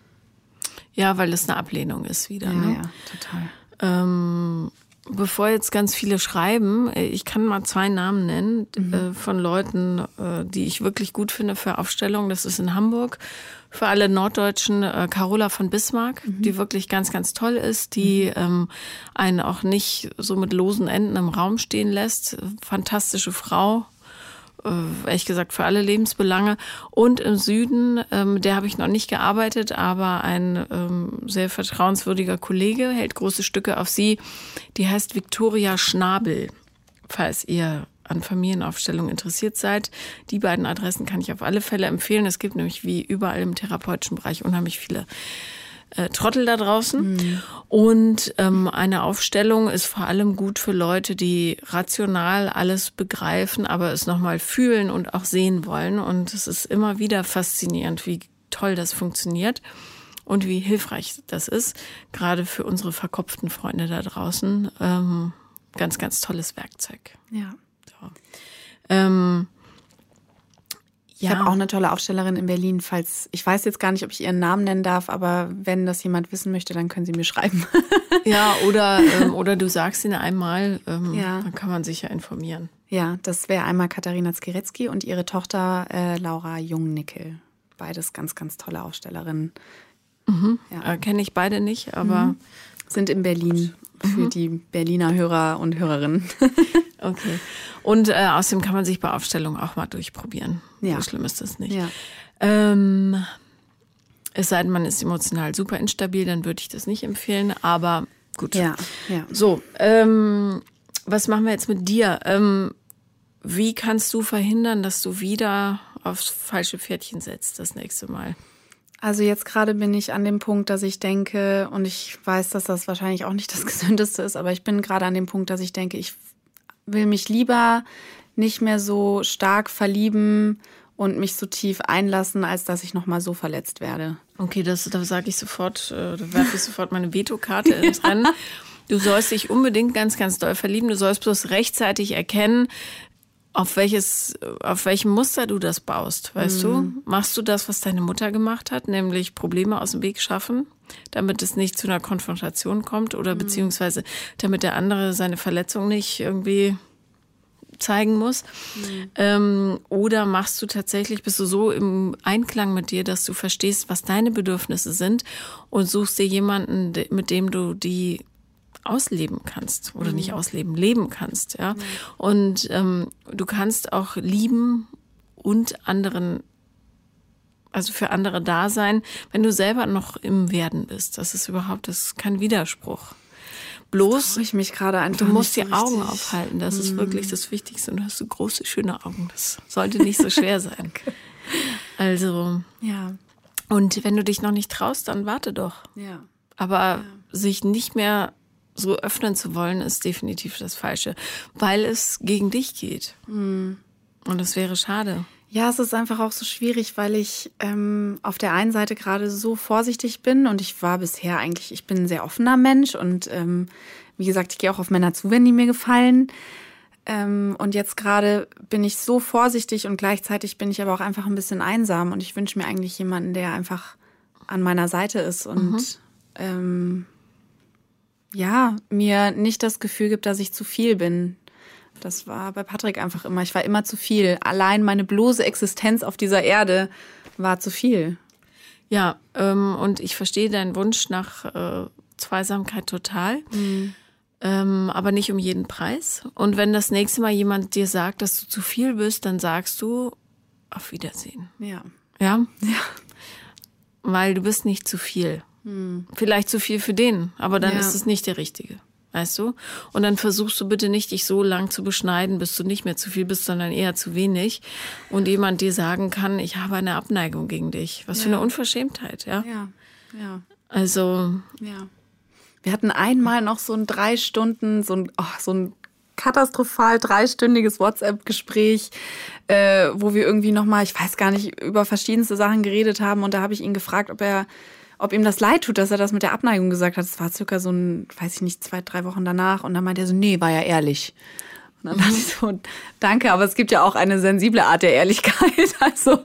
Ja, weil das eine Ablehnung ist wieder. Ja, ne? ja, total. Ähm, bevor jetzt ganz viele schreiben, ich kann mal zwei Namen nennen mhm. äh, von Leuten, äh, die ich wirklich gut finde für Aufstellungen. Das ist in Hamburg. Für alle Norddeutschen äh, Carola von Bismarck, mhm. die wirklich ganz, ganz toll ist, die mhm. ähm, einen auch nicht so mit losen Enden im Raum stehen lässt. Fantastische Frau. Ehrlich gesagt für alle Lebensbelange. Und im Süden, ähm, der habe ich noch nicht gearbeitet, aber ein ähm, sehr vertrauenswürdiger Kollege hält große Stücke auf sie. Die heißt Viktoria Schnabel, falls ihr an Familienaufstellungen interessiert seid. Die beiden Adressen kann ich auf alle Fälle empfehlen. Es gibt nämlich wie überall im therapeutischen Bereich unheimlich viele Äh, Trottel da draußen. Mhm. Und ähm, eine Aufstellung ist vor allem gut für Leute, die rational alles begreifen, aber es nochmal fühlen und auch sehen wollen. Und es ist immer wieder faszinierend, wie toll das funktioniert und wie hilfreich das ist. Gerade für unsere verkopften Freunde da draußen. Ähm, ganz, ganz tolles Werkzeug. Ja. So. Ähm, Ich ja. habe auch eine tolle Aufstellerin in Berlin, falls, ich weiß jetzt gar nicht, ob ich ihren Namen nennen darf, aber wenn das jemand wissen möchte, dann können Sie mir schreiben. Ja, oder, ähm, oder du sagst ihn einmal, ähm, ja. dann kann man sich ja informieren. Ja, das wäre einmal Katharina Zgierecki und ihre Tochter äh, Laura Jungnickel. Beides ganz, ganz tolle Aufstellerinnen. Mhm. Ja. Äh, kenne ich beide nicht, aber mhm. sind in Berlin für mhm. die Berliner Hörer und Hörerinnen. Okay. Und äh, außerdem kann man sich bei Aufstellungen auch mal durchprobieren. Ja. So schlimm ist das nicht. Ja. Ähm, es sei denn, man ist emotional super instabil, dann würde ich das nicht empfehlen. Aber gut. Ja. Ja. So, ähm, was machen wir jetzt mit dir? Ähm, wie kannst du verhindern, dass du wieder aufs falsche Pferdchen setzt das nächste Mal? Also jetzt gerade bin ich an dem Punkt, dass ich denke, und ich weiß, dass das wahrscheinlich auch nicht das Gesündeste ist, aber ich bin gerade an dem Punkt, dass ich denke, ich will mich lieber nicht mehr so stark verlieben und mich so tief einlassen, als dass ich nochmal so verletzt werde. Okay, das, da sage ich sofort, äh, da werfe ich sofort meine Vetokarte ins Rennen. Du sollst dich unbedingt ganz, ganz doll verlieben. Du sollst bloß rechtzeitig erkennen, auf welches, auf welchem Muster du das baust, weißt mm. du? Machst du das, was deine Mutter gemacht hat, nämlich Probleme aus dem Weg schaffen, damit es nicht zu einer Konfrontation kommt oder mm. beziehungsweise damit der andere seine Verletzung nicht irgendwie zeigen muss? Mm. Ähm, oder machst du tatsächlich, bist du so im Einklang mit dir, dass du verstehst, was deine Bedürfnisse sind und suchst dir jemanden, mit dem du die ausleben kannst oder mhm. nicht ausleben, leben kannst, ja. Mhm. Und ähm, du kannst auch lieben und anderen, also für andere da sein, wenn du selber noch im Werden bist. Das ist überhaupt, das ist kein Widerspruch. Bloß, ich mich gerade einfach du musst so die Augen richtig. aufhalten, das mhm. ist wirklich das Wichtigste. Und du hast so große, schöne Augen, das sollte nicht so schwer sein. Also, ja. Und wenn du dich noch nicht traust, dann warte doch. Ja. Aber ja. sich nicht mehr so öffnen zu wollen, ist definitiv das Falsche, weil es gegen dich geht. Mhm. Und das wäre schade. Ja, es ist einfach auch so schwierig, weil ich ähm, auf der einen Seite gerade so vorsichtig bin und ich war bisher eigentlich, ich bin ein sehr offener Mensch und ähm, wie gesagt, ich gehe auch auf Männer zu, wenn die mir gefallen. Ähm, und jetzt gerade bin ich so vorsichtig und gleichzeitig bin ich aber auch einfach ein bisschen einsam und ich wünsche mir eigentlich jemanden, der einfach an meiner Seite ist und mhm. ähm, ja, mir nicht das Gefühl gibt, dass ich zu viel bin. Das war bei Patrick einfach immer. Ich war immer zu viel. Allein meine bloße Existenz auf dieser Erde war zu viel. Ja, ähm, und ich verstehe deinen Wunsch nach äh, Zweisamkeit total. Mhm. Ähm, aber nicht um jeden Preis. Und wenn das nächste Mal jemand dir sagt, dass du zu viel bist, dann sagst du auf Wiedersehen. Ja. Ja? Ja. Weil du bist nicht zu viel. Hm. Vielleicht zu viel für den, aber dann ja. ist es nicht der Richtige. Weißt du? Und dann versuchst du bitte nicht, dich so lang zu beschneiden, bis du nicht mehr zu viel bist, sondern eher zu wenig. Und jemand dir sagen kann, ich habe eine Abneigung gegen dich. Was ja. für eine Unverschämtheit, ja? Ja, ja. Also. Ja. Wir hatten einmal noch so ein drei Stunden, so ein, oh, so ein katastrophal dreistündiges WhatsApp-Gespräch, äh, wo wir irgendwie nochmal, ich weiß gar nicht, über verschiedenste Sachen geredet haben. Und da habe ich ihn gefragt, ob er, ob ihm das leid tut, dass er das mit der Abneigung gesagt hat. Das war circa so ein, weiß ich nicht, zwei, drei Wochen danach. Und dann meinte er so, nee, war ja ehrlich. Und dann dachte ich so, danke, aber es gibt ja auch eine sensible Art der Ehrlichkeit. Also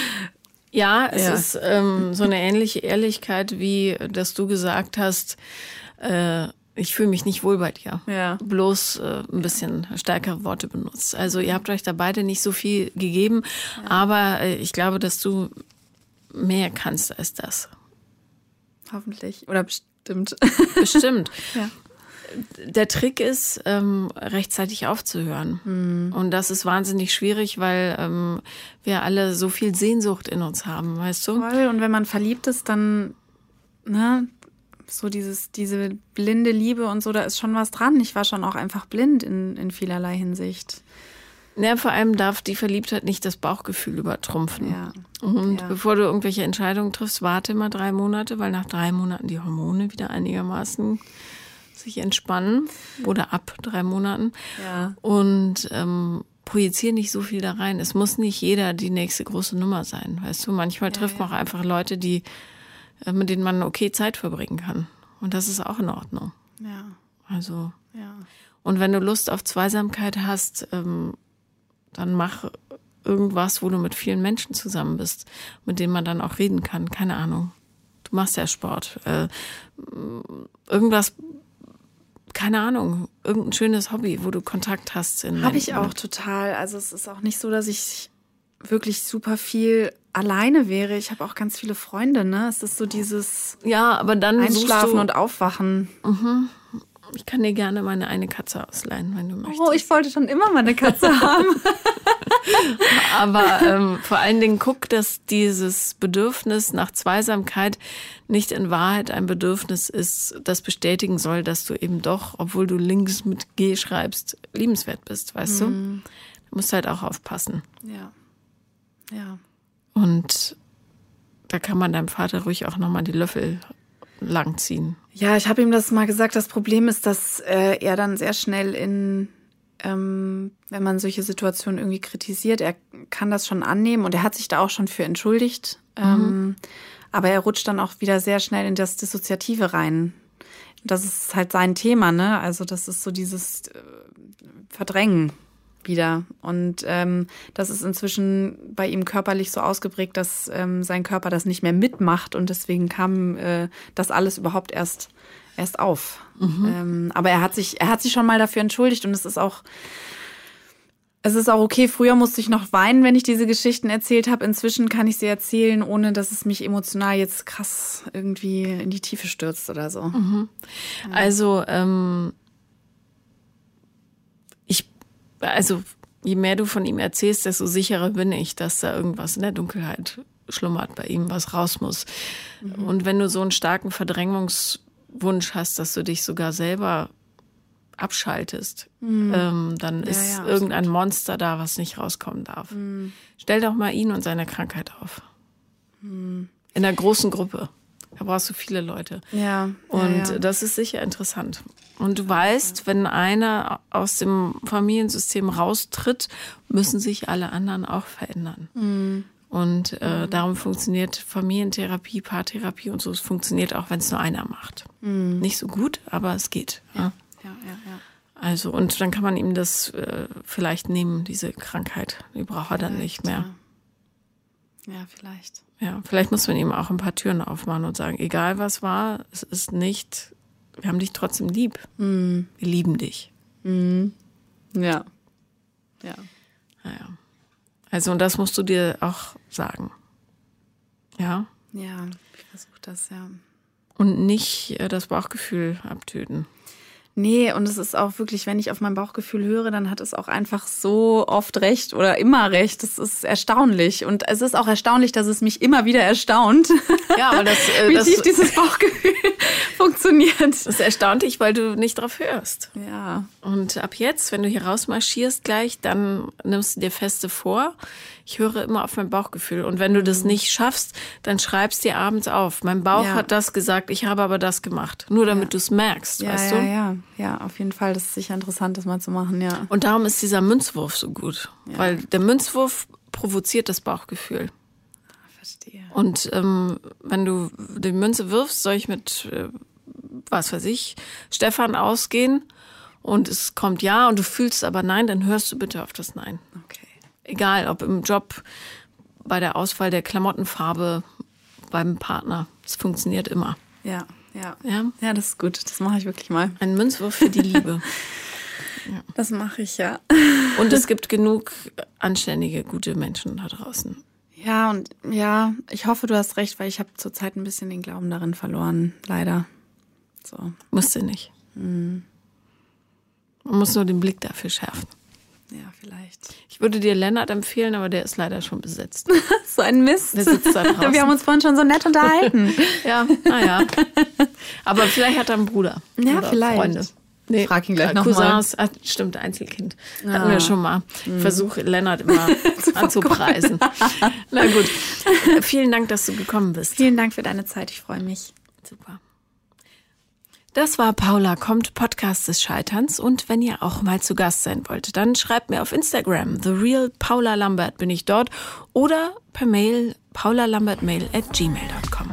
ja, es Ja. ist ähm, so eine ähnliche Ehrlichkeit, wie dass du gesagt hast, äh, ich fühle mich nicht wohl bei dir. Ja. Bloß äh, ein bisschen stärkere Worte benutzt. Also ihr habt euch da beide nicht so viel gegeben, ja. aber äh, ich glaube, dass du mehr kannst als das. Hoffentlich. Oder bestimmt. Bestimmt. Ja. Der Trick ist, ähm, rechtzeitig aufzuhören. Mhm. Und das ist wahnsinnig schwierig, weil ähm, wir alle so viel Sehnsucht in uns haben, weißt du? Voll. Und wenn man verliebt ist, dann, ne, so dieses, diese blinde Liebe und so, da ist schon was dran. Ich war schon auch einfach blind in, in vielerlei Hinsicht. Ja, vor allem darf die Verliebtheit nicht das Bauchgefühl übertrumpfen. Ja. Und Ja. bevor du irgendwelche Entscheidungen triffst, warte mal drei Monate, weil nach drei Monaten die Hormone wieder einigermaßen sich entspannen oder ab drei Monaten. Ja. Und ähm, projiziere nicht so viel da rein. Es muss nicht jeder die nächste große Nummer sein, weißt du? Manchmal Ja, trifft man ja. auch einfach Leute, die äh, mit denen man okay Zeit verbringen kann. Und das ist auch in Ordnung. Ja. Also Ja. und wenn du Lust auf Zweisamkeit hast, ähm, dann mach irgendwas, wo du mit vielen Menschen zusammen bist, mit denen man dann auch reden kann. Keine Ahnung. Du machst ja Sport. Äh, irgendwas, keine Ahnung, irgendein schönes Hobby, wo du Kontakt hast. Habe ich auch total. Also es ist auch nicht so, dass ich wirklich super viel alleine wäre. Ich habe auch ganz viele Freunde, ne? Es ist so dieses Ja, aber dann Einschlafen suchst du, und Aufwachen. ich kann dir gerne meine eine Katze ausleihen, wenn du möchtest. Oh, ich wollte schon immer mal eine Katze haben. Aber ähm, vor allen Dingen guck, dass dieses Bedürfnis nach Zweisamkeit nicht in Wahrheit ein Bedürfnis ist, das bestätigen soll, dass du eben doch, obwohl du links mit G schreibst, liebenswert bist, weißt Mhm. du? Du musst halt auch aufpassen. Ja. Ja. Und da kann man deinem Vater ruhig auch nochmal die Löffel langziehen. Ja, ich habe ihm das mal gesagt. Das Problem ist, dass äh, er dann sehr schnell in, ähm, wenn man solche Situationen irgendwie kritisiert, er kann das schon annehmen und er hat sich da auch schon für entschuldigt. Mhm. Ähm, aber er rutscht dann auch wieder sehr schnell in das Dissoziative rein. Das ist halt sein Thema, ne? Also das ist so dieses äh, Verdrängen wieder. Und ähm, das ist inzwischen bei ihm körperlich so ausgeprägt, dass ähm, sein Körper das nicht mehr mitmacht und deswegen kam äh, das alles überhaupt erst erst auf. Mhm. Ähm, aber er hat sich er hat sich schon mal dafür entschuldigt und es ist auch es ist auch okay. Früher musste ich noch weinen, wenn ich diese Geschichten erzählt habe. Inzwischen kann ich sie erzählen, ohne dass es mich emotional jetzt krass irgendwie in die Tiefe stürzt oder so. Mhm. Ja. Also ähm Also je mehr du von ihm erzählst, desto sicherer bin ich, dass da irgendwas in der Dunkelheit schlummert bei ihm, was raus muss. Mhm. Und wenn du so einen starken Verdrängungswunsch hast, dass du dich sogar selber abschaltest, mhm. ähm, dann ja, ist ja, irgendein Monster da, was nicht rauskommen darf. Mhm. Stell doch mal ihn und seine Krankheit auf. Mhm. In einer großen Gruppe. Da brauchst du viele Leute. Ja. Und ja, ja. das ist sicher interessant. Und du weißt, wenn einer aus dem Familiensystem raustritt, müssen sich alle anderen auch verändern. Mhm. Und äh, mhm. darum funktioniert Familientherapie, Paartherapie und so. Es funktioniert auch, wenn es nur einer macht. Mhm. Nicht so gut, aber es geht. Ja. Ja. Ja, ja, ja. Also, und dann kann man ihm das äh, vielleicht nehmen, diese Krankheit. Die braucht er dann nicht mehr. Ja. ja, vielleicht. Ja, vielleicht muss man ihm auch ein paar Türen aufmachen und sagen, egal was war, es ist nicht... Wir haben dich trotzdem lieb. Mm. Wir lieben dich. Mm. Ja. Ja. Naja. Also, und das musst du dir auch sagen. Ja? Ja, ich versuche das, ja. Und nicht äh, das Bauchgefühl abtöten. Nee, und es ist auch wirklich, wenn ich auf mein Bauchgefühl höre, dann hat es auch einfach so oft recht oder immer recht. Das ist erstaunlich. Und es ist auch erstaunlich, dass es mich immer wieder erstaunt. Ja, aber das, äh, wie das, tief dieses Bauchgefühl funktioniert. Das ist erstaunlich, weil du nicht drauf hörst. Ja. Und ab jetzt, wenn du hier rausmarschierst gleich, dann nimmst du dir feste vor, ich höre immer auf mein Bauchgefühl. Und wenn du das nicht schaffst, dann schreibst dir abends auf. Mein Bauch ja. hat das gesagt, ich habe aber das gemacht. Nur damit ja. du es merkst, ja, weißt ja, du? Ja, ja, auf jeden Fall. Das ist sicher interessant, das mal zu machen, ja. Und darum ist dieser Münzwurf so gut. Ja. Weil der Münzwurf provoziert das Bauchgefühl. Verstehe. Und ähm, wenn du die Münze wirfst, soll ich mit, äh, was weiß ich, Stefan ausgehen und es kommt Ja und du fühlst aber Nein, dann hörst du bitte auf das Nein. Okay. Egal, ob im Job, bei der Auswahl der Klamottenfarbe, beim Partner. Es funktioniert immer. Ja, ja. Ja, ja, das ist gut. Das mache ich wirklich mal. Ein Münzwurf für die Liebe. Ja. Das mache ich, ja. Und es gibt genug anständige, gute Menschen da draußen. Ja, und ja, ich hoffe, du hast recht, weil ich habe zurzeit ein bisschen den Glauben darin verloren, leider. So. Musste nicht. Mhm. Man muss nur den Blick dafür schärfen. Ja, vielleicht. Ich würde dir Lennart empfehlen, aber der ist leider schon besetzt. So ein Mist. Der sitzt da draußen. Wir haben uns vorhin schon so nett unterhalten. Ja, naja. Aber vielleicht hat er einen Bruder. Ja, oder vielleicht. Freunde. Nee, frag ihn gleich äh, nochmal. Cousins, ah, stimmt, Einzelkind. Ah. Hatten wir schon mal. Ich versuche Lennart immer anzupreisen. Na gut. Vielen Dank, dass du gekommen bist. Vielen Dank für deine Zeit. Ich freue mich. Super. Das war Paula kommt, Podcast des Scheiterns. Und wenn ihr auch mal zu Gast sein wollt, dann schreibt mir auf Instagram, The Real Paula Lambert bin ich dort, oder per Mail paulalambertmail at gmail dot com.